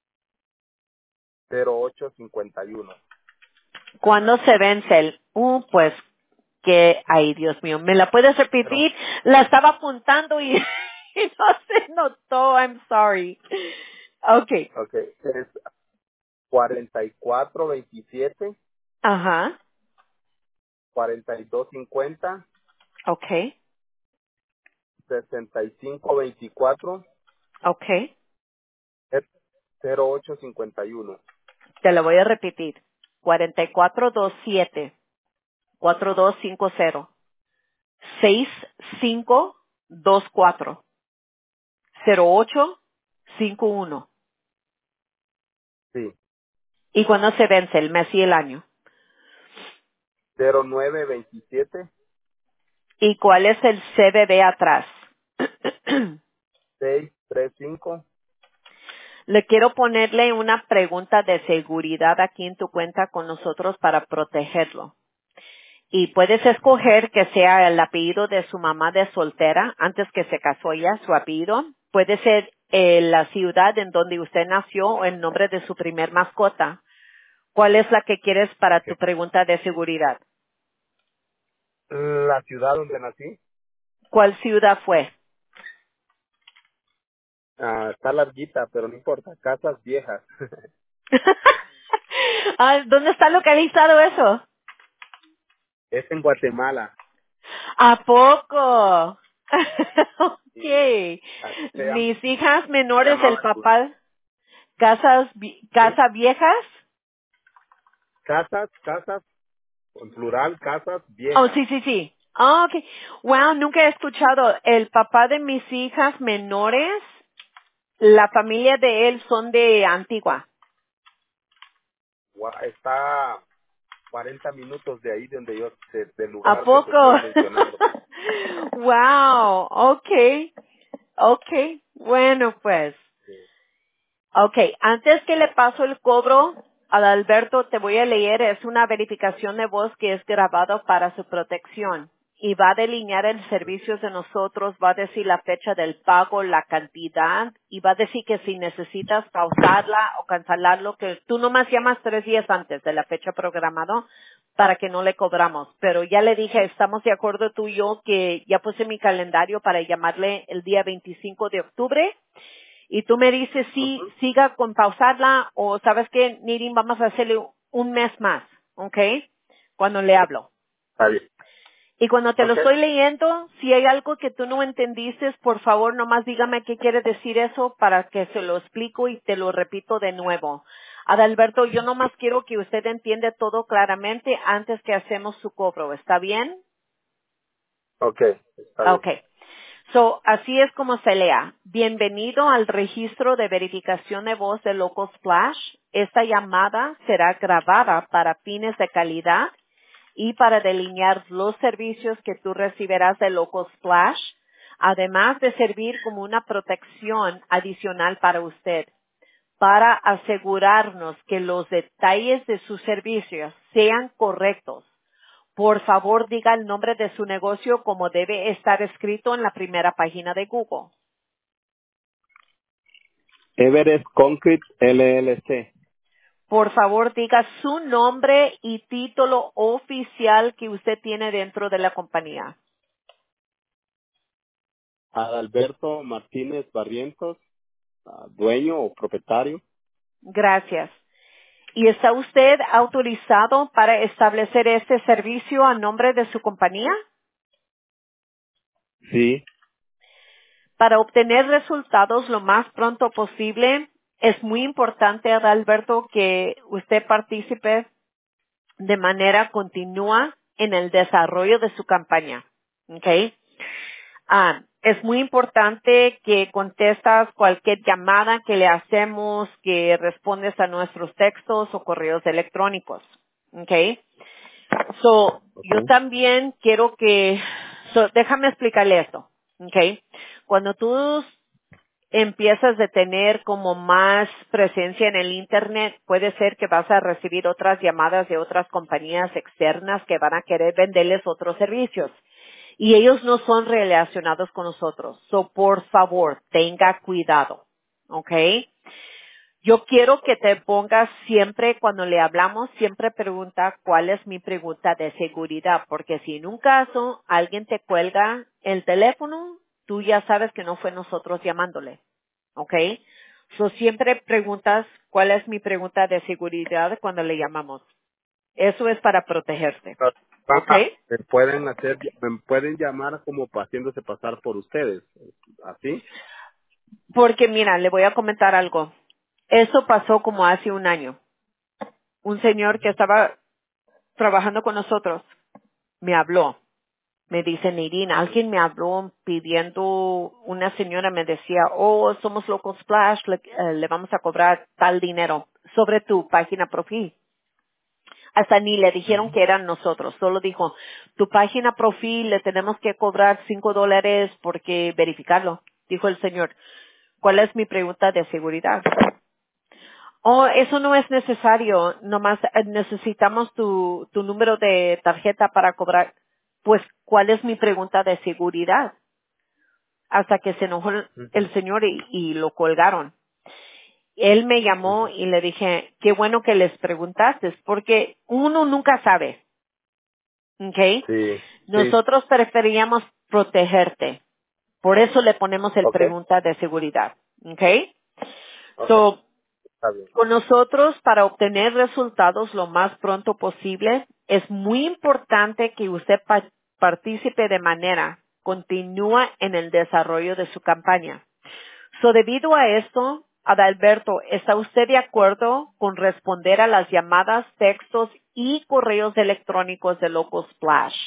cero ocho cincuenta y uno. ¿Cuándo se vence el? Uh, pues que, ay Dios mío, ¿me la puedes Pero, repetir? La estaba apuntando y, y no se notó, I'm sorry. Okay, ok, es cuarenta y cuatro veintisiete ajá, cuarenta y dos cincuenta okay, sesenta y cinco veinticuatro okay. cero ocho cincuenta y uno. Te la voy a repetir. cuatro cuatro dos siete cuatro dos cinco cero seis cinco dos cuatro cero ocho cinco uno. Sí, ¿Y cuándo se vence el mes y el año? cero nueve veintisiete ¿Y cuál es el C V V atrás? seis treinta y cinco. Le quiero ponerle una pregunta de seguridad aquí en tu cuenta con nosotros para protegerlo. Y puedes escoger que sea el apellido de su mamá de soltera antes que se casó ella, su apellido. Puede ser eh, la ciudad en donde usted nació o el nombre de su primer mascota. ¿Cuál es la que quieres para Ok. tu pregunta de seguridad? La ciudad donde nací ¿Cuál ciudad fue? ah, está larguita, pero no importa. Casas viejas. Ah, ¿dónde está localizado eso? Es en Guatemala. ¿A poco? Y Ok. así se llama, Mis hijas se menores, el llamaba el lugar. papá, casas, vi- ¿Sí? casa viejas. Casas, casas, en plural, casas Oh, viejas. sí, sí, sí. Ah, ok. Wow, nunca he escuchado. El papá de mis hijas menores, la familia de él son de Antigua. Gua- Está cuarenta minutos de ahí donde yo, de- del ¿A lugar que te poco? estoy mencionando. Wow, okay, okay. Bueno, pues. Sí. Okay, antes que le paso el cobro al Alberto, te voy a leer, es una verificación de voz que es grabado para su protección. y va a delinear el servicio de nosotros, va a decir la fecha del pago, la cantidad, y va a decir que si necesitas pausarla o cancelarlo, que tú nomás llamas tres días antes de la fecha programada para que no le cobramos. Pero ya le dije, estamos de acuerdo tú y yo que ya puse mi calendario para llamarle el día veinticinco de octubre, y tú me dices si Ujú. siga con pausarla o sabes que, Nirin, vamos a hacerle un mes más, ¿ok? Cuando le hablo. Está bien. Y cuando te lo Ok. estoy leyendo, si hay algo que tú no entendiste, por favor, nomás dígame qué quiere decir eso para que se lo explico y te lo repito de nuevo. Adalberto, yo nomás quiero que usted entienda todo claramente antes que hacemos su cobro. ¿Está bien? Ok. Está bien. Okay. So, así es como se lea. Bienvenido al registro de verificación de voz de Local Splash. Esta llamada será grabada para fines de calidad y para delinear los servicios que tú recibirás de Local Splash, además de servir como una protección adicional para usted, para asegurarnos que los detalles de sus servicios sean correctos. Por favor, diga el nombre de su negocio como debe estar escrito en la primera página de Google. Everest Concrete L L C. Por favor, diga su nombre y título oficial que usted tiene dentro de la compañía. Adalberto Martínez Barrientos, ah, dueño o propietario. Gracias. ¿Y está usted autorizado para establecer este servicio a nombre de su compañía? Sí. Para obtener resultados lo más pronto posible, es muy importante, Adalberto, que usted participe de manera continua en el desarrollo de su campaña. ¿Ok? Ah, es muy importante que contestas cualquier llamada que le hacemos, que respondes a nuestros textos o correos electrónicos. ¿Ok? So, Ok. yo también quiero que, so, déjame explicarle esto. ¿Ok? Cuando tú empiezas a tener como más presencia en el Internet, puede ser que vas a recibir otras llamadas de otras compañías externas que van a querer venderles otros servicios. Y ellos no son relacionados con nosotros. So, por favor, tenga cuidado. ¿Ok? Yo quiero que te pongas siempre, cuando le hablamos, siempre pregunta cuál es mi pregunta de seguridad, porque si en un caso alguien te cuelga el teléfono, tú ya sabes que no fue nosotros llamándole, ¿ok? So siempre preguntas cuál es mi pregunta de seguridad cuando le llamamos. Eso es para protegerte, ¿ok? Ah, me pueden hacer, me pueden llamar como haciéndose pasar por ustedes, ¿así? Porque mira, le voy a comentar algo. Eso pasó como hace un año. Un señor que estaba trabajando con nosotros me habló. Me dice, Nirina, alguien me habló pidiendo, una señora me decía, oh, somos Local Splash, le, eh, le vamos a cobrar tal dinero sobre tu página profil. Hasta ni le dijeron que eran nosotros, solo dijo, tu página profil le tenemos que cobrar cinco dólares porque verificarlo. Dijo el señor, ¿cuál es mi pregunta de seguridad? Oh, eso no es necesario, nomás eh, necesitamos tu, tu número de tarjeta para cobrar. Pues, ¿cuál es mi pregunta de seguridad? Hasta que se enojó el Ujú, el señor y, y lo colgaron. Él me llamó ujú. y le dije, qué bueno que les preguntaste, porque uno nunca sabe, ¿ok? Sí, sí. Nosotros preferíamos protegerte. Por eso le ponemos el Ok, pregunta de seguridad, ¿ok? ok, So, está bien. con nosotros, para obtener resultados lo más pronto posible, es muy importante que usted pa- participe de manera continua en el desarrollo de su campaña. So, debido a esto, Adalberto, ¿está usted de acuerdo con responder a las llamadas, textos y correos electrónicos de Local Splash?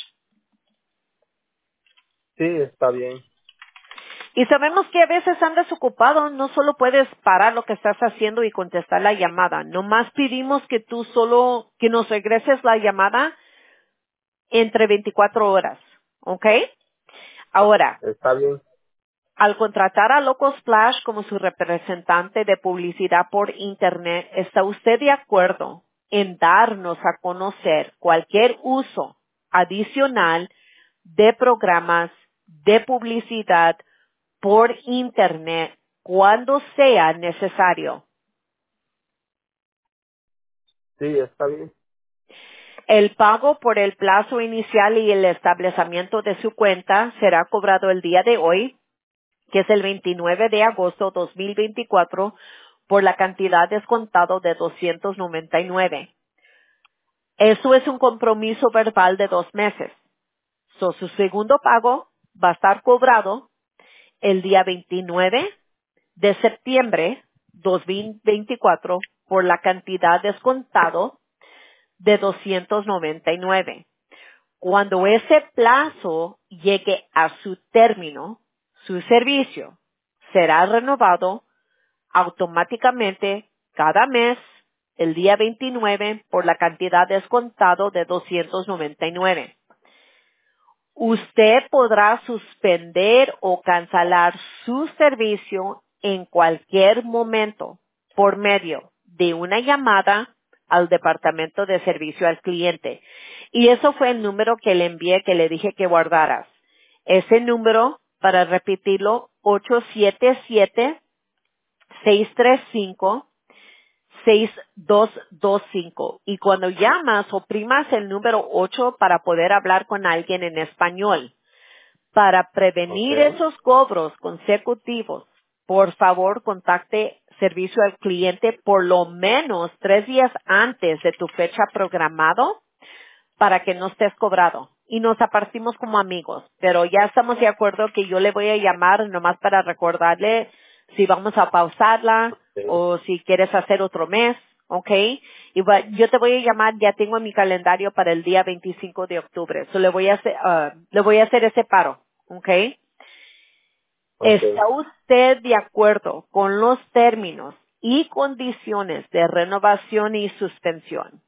Sí, está bien. Y sabemos que a veces andas ocupado, no solo puedes parar lo que estás haciendo y contestar la llamada. Nomás pedimos que tú solo, que nos regreses la llamada entre veinticuatro horas. ¿Ok? Ahora, Está bien. al contratar a Local Splash como su representante de publicidad por Internet, ¿está usted de acuerdo en darnos a conocer cualquier uso adicional de programas, de publicidad por Internet cuando sea necesario. Sí, está bien. El pago por el plazo inicial y el establecimiento de su cuenta será cobrado el día de hoy, que es el veintinueve de agosto de dos mil veinticuatro, por la cantidad descontado de doscientos noventa y nueve. Eso es un compromiso verbal de dos meses. So, su segundo pago va a estar cobrado el día veintinueve de septiembre dos mil veinticuatro por la cantidad descontado de doscientos noventa y nueve. Cuando ese plazo llegue a su término, su servicio será renovado automáticamente cada mes el día veintinueve por la cantidad descontado de doscientos noventa y nueve. Usted podrá suspender o cancelar su servicio en cualquier momento por medio de una llamada al Departamento de Servicio al Cliente. Y eso fue el número que le envié, que le dije que guardaras. Ese número, para repetirlo, ocho siete siete, seis tres cinco, seis dos dos cinco. Y cuando llamas, oprimas el número ocho para poder hablar con alguien en español. Para prevenir Okay. esos cobros consecutivos, por favor, contacte servicio al cliente por lo menos tres días antes de tu fecha programado para que no estés cobrado. Y nos apartimos como amigos, pero ya estamos de acuerdo que yo le voy a llamar nomás para recordarle si vamos a pausarla Sí. o si quieres hacer otro mes, ¿ok? Y va- yo te voy a llamar, ya tengo en mi calendario para el día veinticinco de octubre. So le voy a hacer, ah, le voy a hacer ese paro, ¿ok? Okay. ¿Está usted de acuerdo con los términos y condiciones de renovación y suspensión?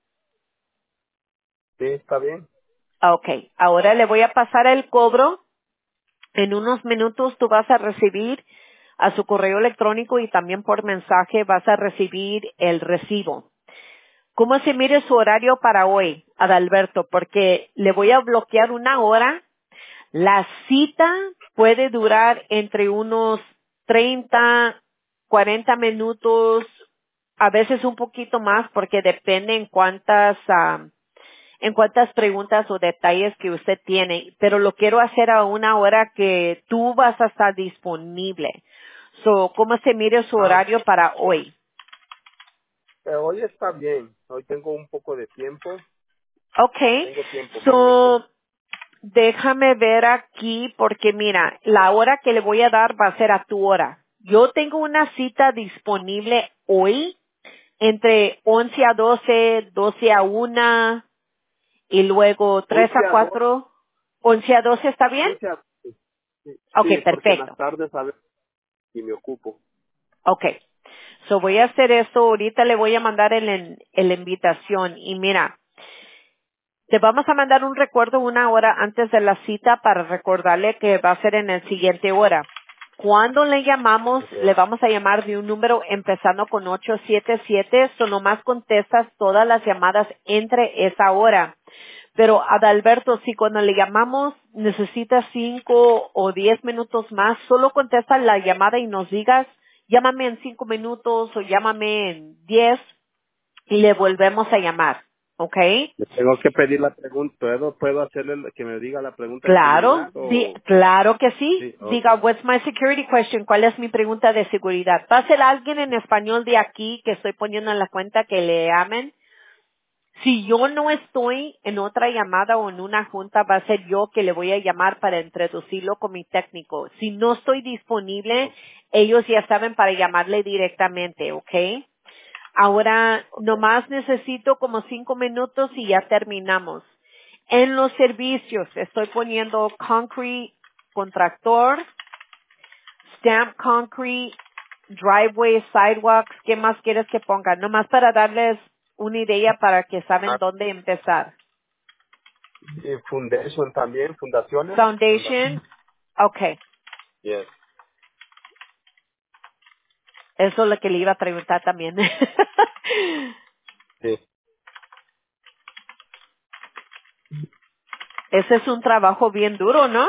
Sí, está bien. Ok, ahora le voy a pasar el cobro. En unos minutos tú vas a recibir a su correo electrónico y también por mensaje vas a recibir el recibo. ¿Cómo se mire su horario para hoy, Adalberto? Porque le voy a bloquear una hora. La cita puede durar entre unos treinta, cuarenta minutos, a veces un poquito más porque depende en cuántas ah, en cuántas preguntas o detalles que usted tiene, pero lo quiero hacer a una hora que tú vas a estar disponible. So, ¿cómo se mire su Ah, horario para hoy? eh, hoy está bien. Hoy tengo un poco de tiempo. Okay. Tengo tiempo mañana. So, déjame ver aquí porque mira, la hora que le voy a dar va a ser a tu hora. Yo tengo una cita disponible hoy entre once a doce, doce a una y luego tres once a a dos. cuatro. once a doce, ¿está bien? once a sí, Okay, sí, porque en perfecto. las tardes a ver si me ocupo. Okay. So voy a hacer esto. Ahorita le voy a mandar el, en- el invitación. Y mira, te vamos a mandar un recuerdo una hora antes de la cita para recordarle que va a ser en el siguiente hora. Cuando le llamamos, Okay. le vamos a llamar de un número empezando con ocho siete siete. So nomás contestas todas las llamadas entre esa hora. Pero Adalberto, si cuando le llamamos necesitas cinco o diez minutos más, solo contesta la llamada y nos digas, llámame en cinco minutos o llámame en diez y le volvemos a llamar, ¿ok? Le tengo que pedir la pregunta. ¿Puedo, puedo hacerle la- que me diga la pregunta de Claro, seguridad di- o...? claro que sí. Sí, Diga, okay. what's my security question? ¿Cuál es mi pregunta de seguridad? Va a ser alguien en español de aquí que estoy poniendo en la cuenta que le amen. Si yo no estoy en otra llamada o en una junta, va a ser yo que le voy a llamar para introducirlo con mi técnico. Si no estoy disponible, ellos ya saben para llamarle directamente, ¿ok? Ahora, Okay. nomás necesito como cinco minutos y ya terminamos. En los servicios, estoy poniendo concrete, contractor, stamp concrete, driveway, sidewalks. ¿Qué más quieres que ponga? Nomás para darles una idea para que saben Ah, dónde empezar. y Foundation también, fundaciones. Foundation, Fundación. okay. Yes. Eso es lo que le iba a preguntar también. Sí. Ese es un trabajo bien duro, ¿no?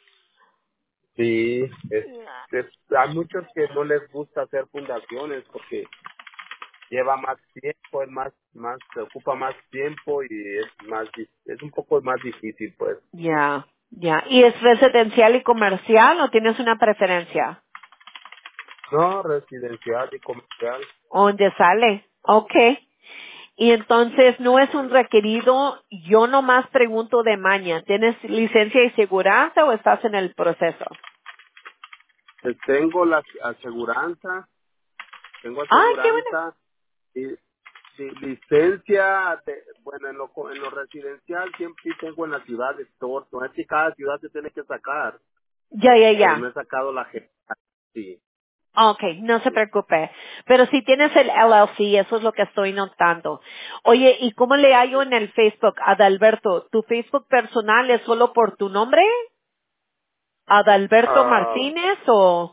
Sí, es, es- hay muchos que no les gusta hacer fundaciones porque lleva más tiempo, es más, más, se ocupa más tiempo y es más, di- es un poco más difícil, pues. Ya, ya. ¿Y es residencial y comercial o tienes una preferencia? No, residencial y comercial. ¿Dónde sale? Okay. Y entonces no es un requerido, yo nomás pregunto de maña, ¿tienes licencia y seguridad o estás en el proceso? Eh, Tengo la aseguranza, tengo ¡Ay, qué bueno! aseguranza y sí, licencia, de- bueno, en lo, co- en lo residencial siempre sí tengo en la ciudad de Thornton. Es que cada ciudad se tiene que sacar, Ya, ya, pero no ya. he sacado la gente. Sí, Okay, no se sí. preocupe. Pero si tienes el L L C, eso es lo que estoy notando. Oye, ¿y cómo le hallo en el Facebook, Adalberto? ¿Tu Facebook personal es solo por tu nombre? ¿Adalberto Ah, Martínez o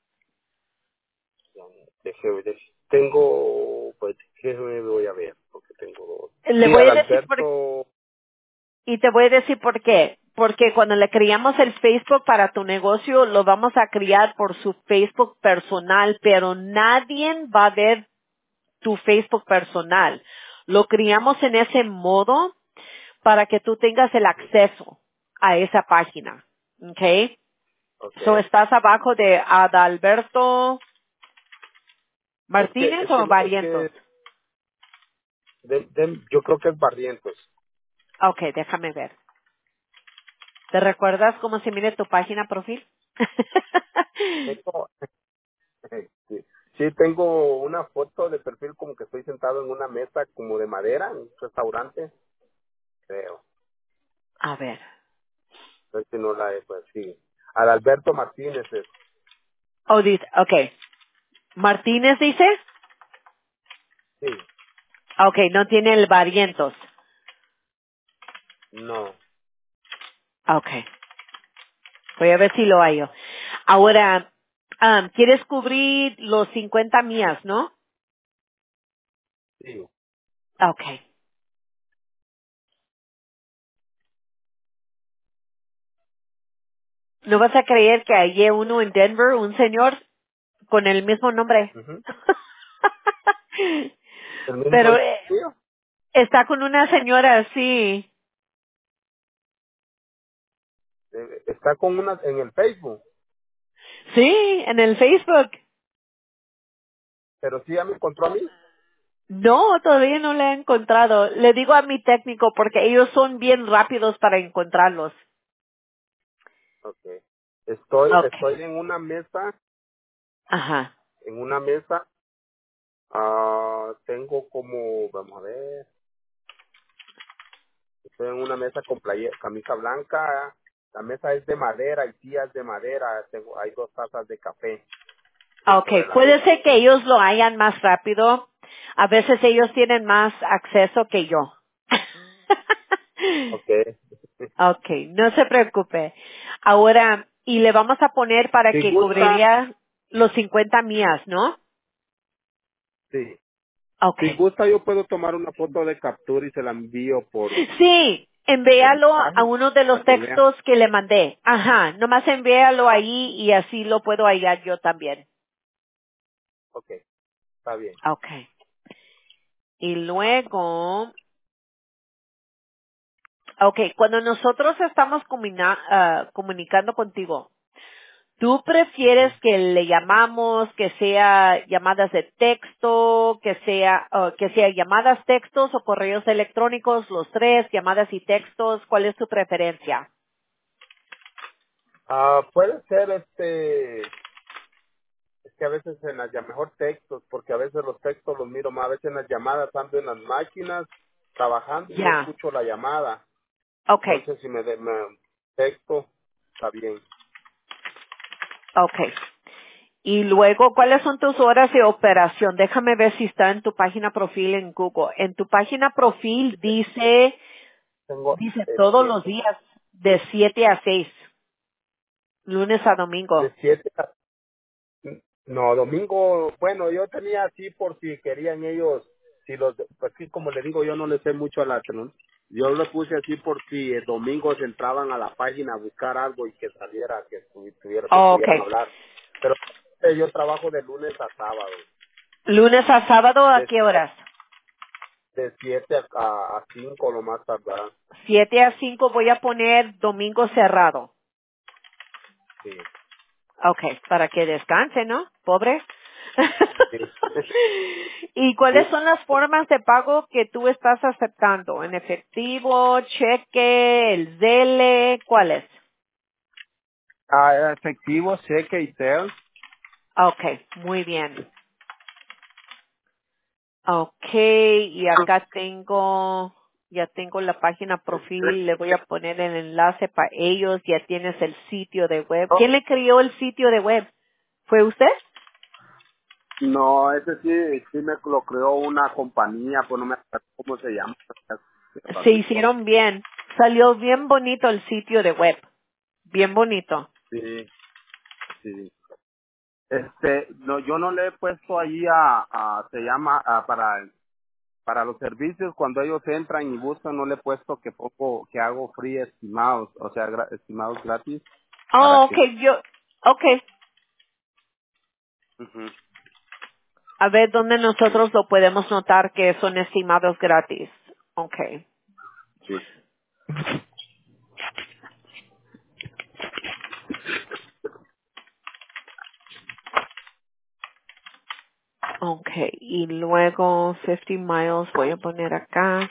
déjeme, déjeme. Tengo, pues, déjeme, voy a ver, porque tengo dos. le Sí, voy a decir por Adalberto, y te voy a decir por qué? Porque cuando le creamos el Facebook para tu negocio, lo vamos a crear por su Facebook personal, pero nadie va a ver tu Facebook personal. Lo criamos en ese modo para que tú tengas el acceso a esa página. ¿Ok? ok. So, ¿estás abajo de Adalberto Es que, Martínez es que, o no- es Barrientos? que, de- de- yo creo que es Barrientos. Ok, déjame ver. ¿Te recuerdas cómo se mide tu página profil? Tengo, sí, sí, tengo una foto de perfil como que estoy sentado en una mesa como de madera en un restaurante, creo. A ver. No sé si no la he, pues sí. Adalberto Martínez es, Oh, dice, ok. Martínez dice. sí, Ok, no tiene el Barrientos. no, Ok. Voy a ver si lo hallo. Ahora, ah, quieres cubrir los cincuenta mías, ¿no? sí. Ok. ¿No vas a creer que hallé uno en Denver, un señor con el mismo nombre? Ujú. El mismo Pero es eh, tío. está con una señora así. Eh, Está con una en el Facebook, Sí, en el Facebook. pero sí ya me encontró a mí. No, todavía no le he encontrado. Le digo a mi técnico porque ellos son bien rápidos para encontrarlos. Okay. Estoy, Ok. estoy en una mesa, Ajá. en una mesa, ah, tengo como, vamos a ver, estoy en una mesa con playe- camisa blanca, la mesa es de madera y sillas de madera, tengo, hay dos tazas de café dentro de Okay, la puede mesa. ser que ellos lo hayan más rápido. A veces ellos tienen más acceso que yo. Okay. Okay, no se preocupe. Ahora, y le vamos a poner para Si que gusta, cubriría los cincuenta mías, ¿no? sí, si Okay. gusta yo puedo tomar una foto de captura y se la envío por, Sí, por envíalo a mensaje uno de los para que vea. textos que le mandé. Ajá, nomás envíalo ahí y así lo puedo hallar yo también. Okay, está bien. Okay. Y luego, okay, cuando nosotros estamos comuna- ah, comunicando contigo, ¿tú prefieres que le llamamos, que sea llamadas de texto, que sea, ah, que sea llamadas textos o correos electrónicos, los tres, llamadas y textos? ¿Cuál es tu preferencia? Ah, puede ser este, es que a veces en las llam- mejor textos, porque a veces los textos los miro más, a veces en las llamadas ando en las máquinas trabajando y no Ya, escucho la llamada. okay, Entonces si me, de, me texto, está bien. okay. Y luego, ¿cuáles son tus horas de operación? Déjame ver si está en tu página profil en Google. En tu página profil dice, Tengo dice de todos los siete, días de siete a seis, lunes a de domingo. siete a, no, domingo, bueno, yo tenía así por si querían ellos, si los, pues sí, como le digo, yo no le sé mucho a la, ¿no? Yo lo puse así por si el domingo se entraban a la página a buscar algo y que saliera, que estu- tuviera, que Oh, pudieran okay. hablar. Pero eh, yo trabajo de lunes a sábado, ¿Lunes a sábado a de, qué horas? de siete a, a cinco lo más tardar. Siete a cinco voy a poner domingo cerrado. Sí, Okay, para que descanse, ¿no? Pobre. sí. ¿Y cuáles Sí. son las formas de pago que tú estás aceptando? ¿En efectivo, cheque, el Zelle? ¿Cuáles? Ah, efectivo, cheque y tel. Okay, muy bien. Okay, y acá tengo, ya tengo la página profil, le voy a poner el enlace para ellos, ya tienes el sitio de web. ¿Quién le creó el sitio de web? ¿Fue usted? No, ese sí, sí me lo creó una compañía, pues no me acuerdo cómo se llama. Se hicieron bien. Salió bien bonito el sitio de web. Bien bonito. Sí, sí. Este, no, yo no le he puesto ahí a, a se llama, a, para, para los servicios, cuando ellos entran y buscan, no le he puesto que poco, que hago free estimados, o sea, gra- estimados gratis, para Oh, que, okay, yo, okay. ujú, A ver dónde nosotros lo podemos notar que son estimados gratis. Okay. sí. Okay. Y luego cincuenta miles voy a poner acá.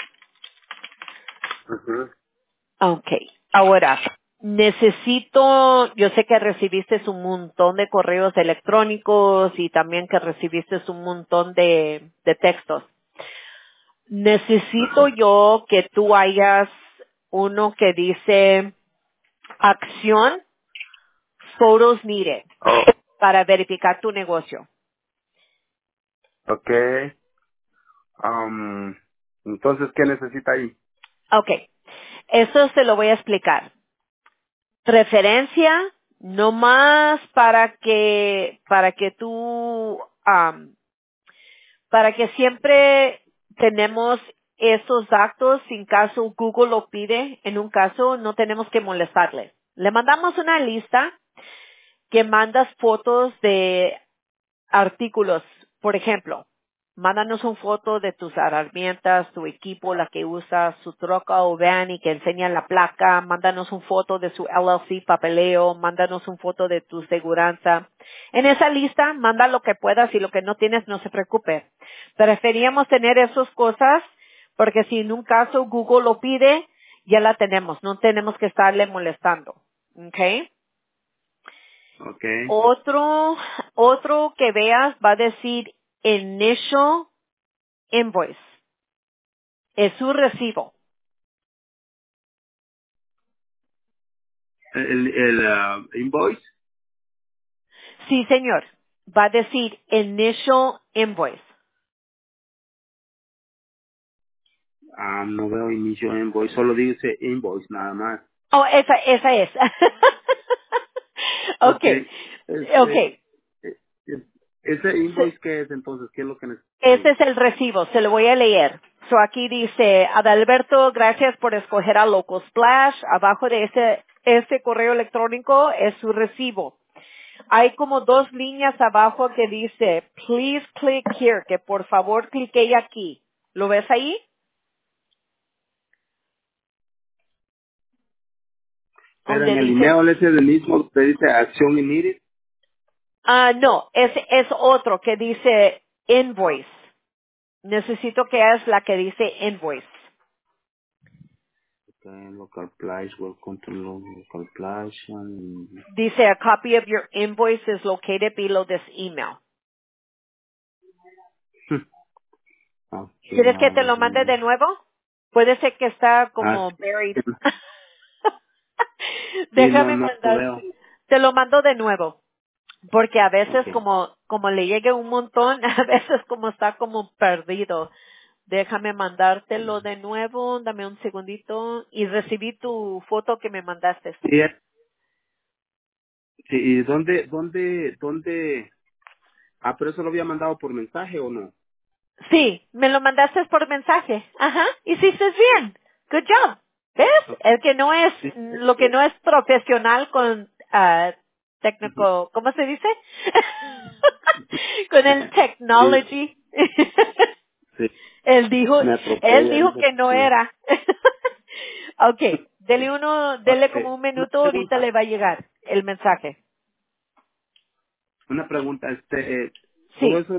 Ujú. Okay. Ahora, necesito, yo sé que recibiste un montón de correos electrónicos y también que recibiste un montón de, de textos. Necesito yo que tú hayas uno que dice acción, photos needed, Oh, para verificar tu negocio. okay. Um, entonces, ¿qué necesita ahí? Okay. Eso se lo voy a explicar. Referencia, no más para que, para que tú, am, para que siempre tenemos esos datos, sin caso Google lo pide, en un caso no tenemos que molestarle. Le mandamos una lista que mandas fotos de artículos. Por ejemplo, mándanos una foto de tus herramientas, tu equipo, la que usas, su troca o van y que enseña la placa. Mándanos una foto de su L L C papeleo. Mándanos una foto de tu seguranza. En esa lista, manda lo que puedas y lo que no tienes, no se preocupe. Preferíamos tener esas cosas porque si en un caso Google lo pide, ya la tenemos. No tenemos que estarle molestando. ¿Ok? Okay. Otro, otro que veas va a decir initial invoice. Es su recibo. El, el ah, invoice, Sí, señor. Va a decir initial invoice. ah, no veo inicio invoice, solo dice invoice nada más. Oh, esa, esa es. okay, Okay. Este, okay. eh, eh, ese Se- invoice, ¿qué es entonces? ¿Qué es lo que necesita Ese ahí? es el recibo. Se lo voy a leer. So aquí dice, Adalberto, gracias por escoger a Local Splash. Abajo de ese, ese correo electrónico es su recibo. Hay como dos líneas abajo que dice, please click here, que por favor clique aquí. ¿Lo ves ahí? Pero Donde en el dice, email ese del mismo te dice acción immediate. ah, no, es, es otro que dice invoice. Necesito que es la que dice invoice. Okay, local place, welcome to local place. And... Dice, a copy of your invoice is located below this email. okay, ¿Quieres que te now, lo mande de nuevo? Puede ser que está ah, como buried. sí, no, Déjame no lo mandar. veo. Te lo mando de nuevo. Porque a veces Okay. como, como le llegue un montón, a veces como está como perdido. Déjame mandártelo de nuevo, dame un segundito. Y recibí tu foto que me mandaste. Sí, es- sí, ¿y dónde, dónde, dónde? Ah, pero eso lo había mandado por mensaje o no? Sí, me lo mandaste por mensaje. Ajá, hiciste bien. Good job. ¿Ves? El que no es, Sí, lo que no es profesional con ah, técnico, ¿cómo se dice? Con el sí, technology. sí, Él dijo, me él atropellan. dijo que no Sí. era. Okay, dele uno, dele Ok, como un una minuto, ahorita pregunta, le va a llegar el mensaje. una pregunta, este, eh, todo Sí. eso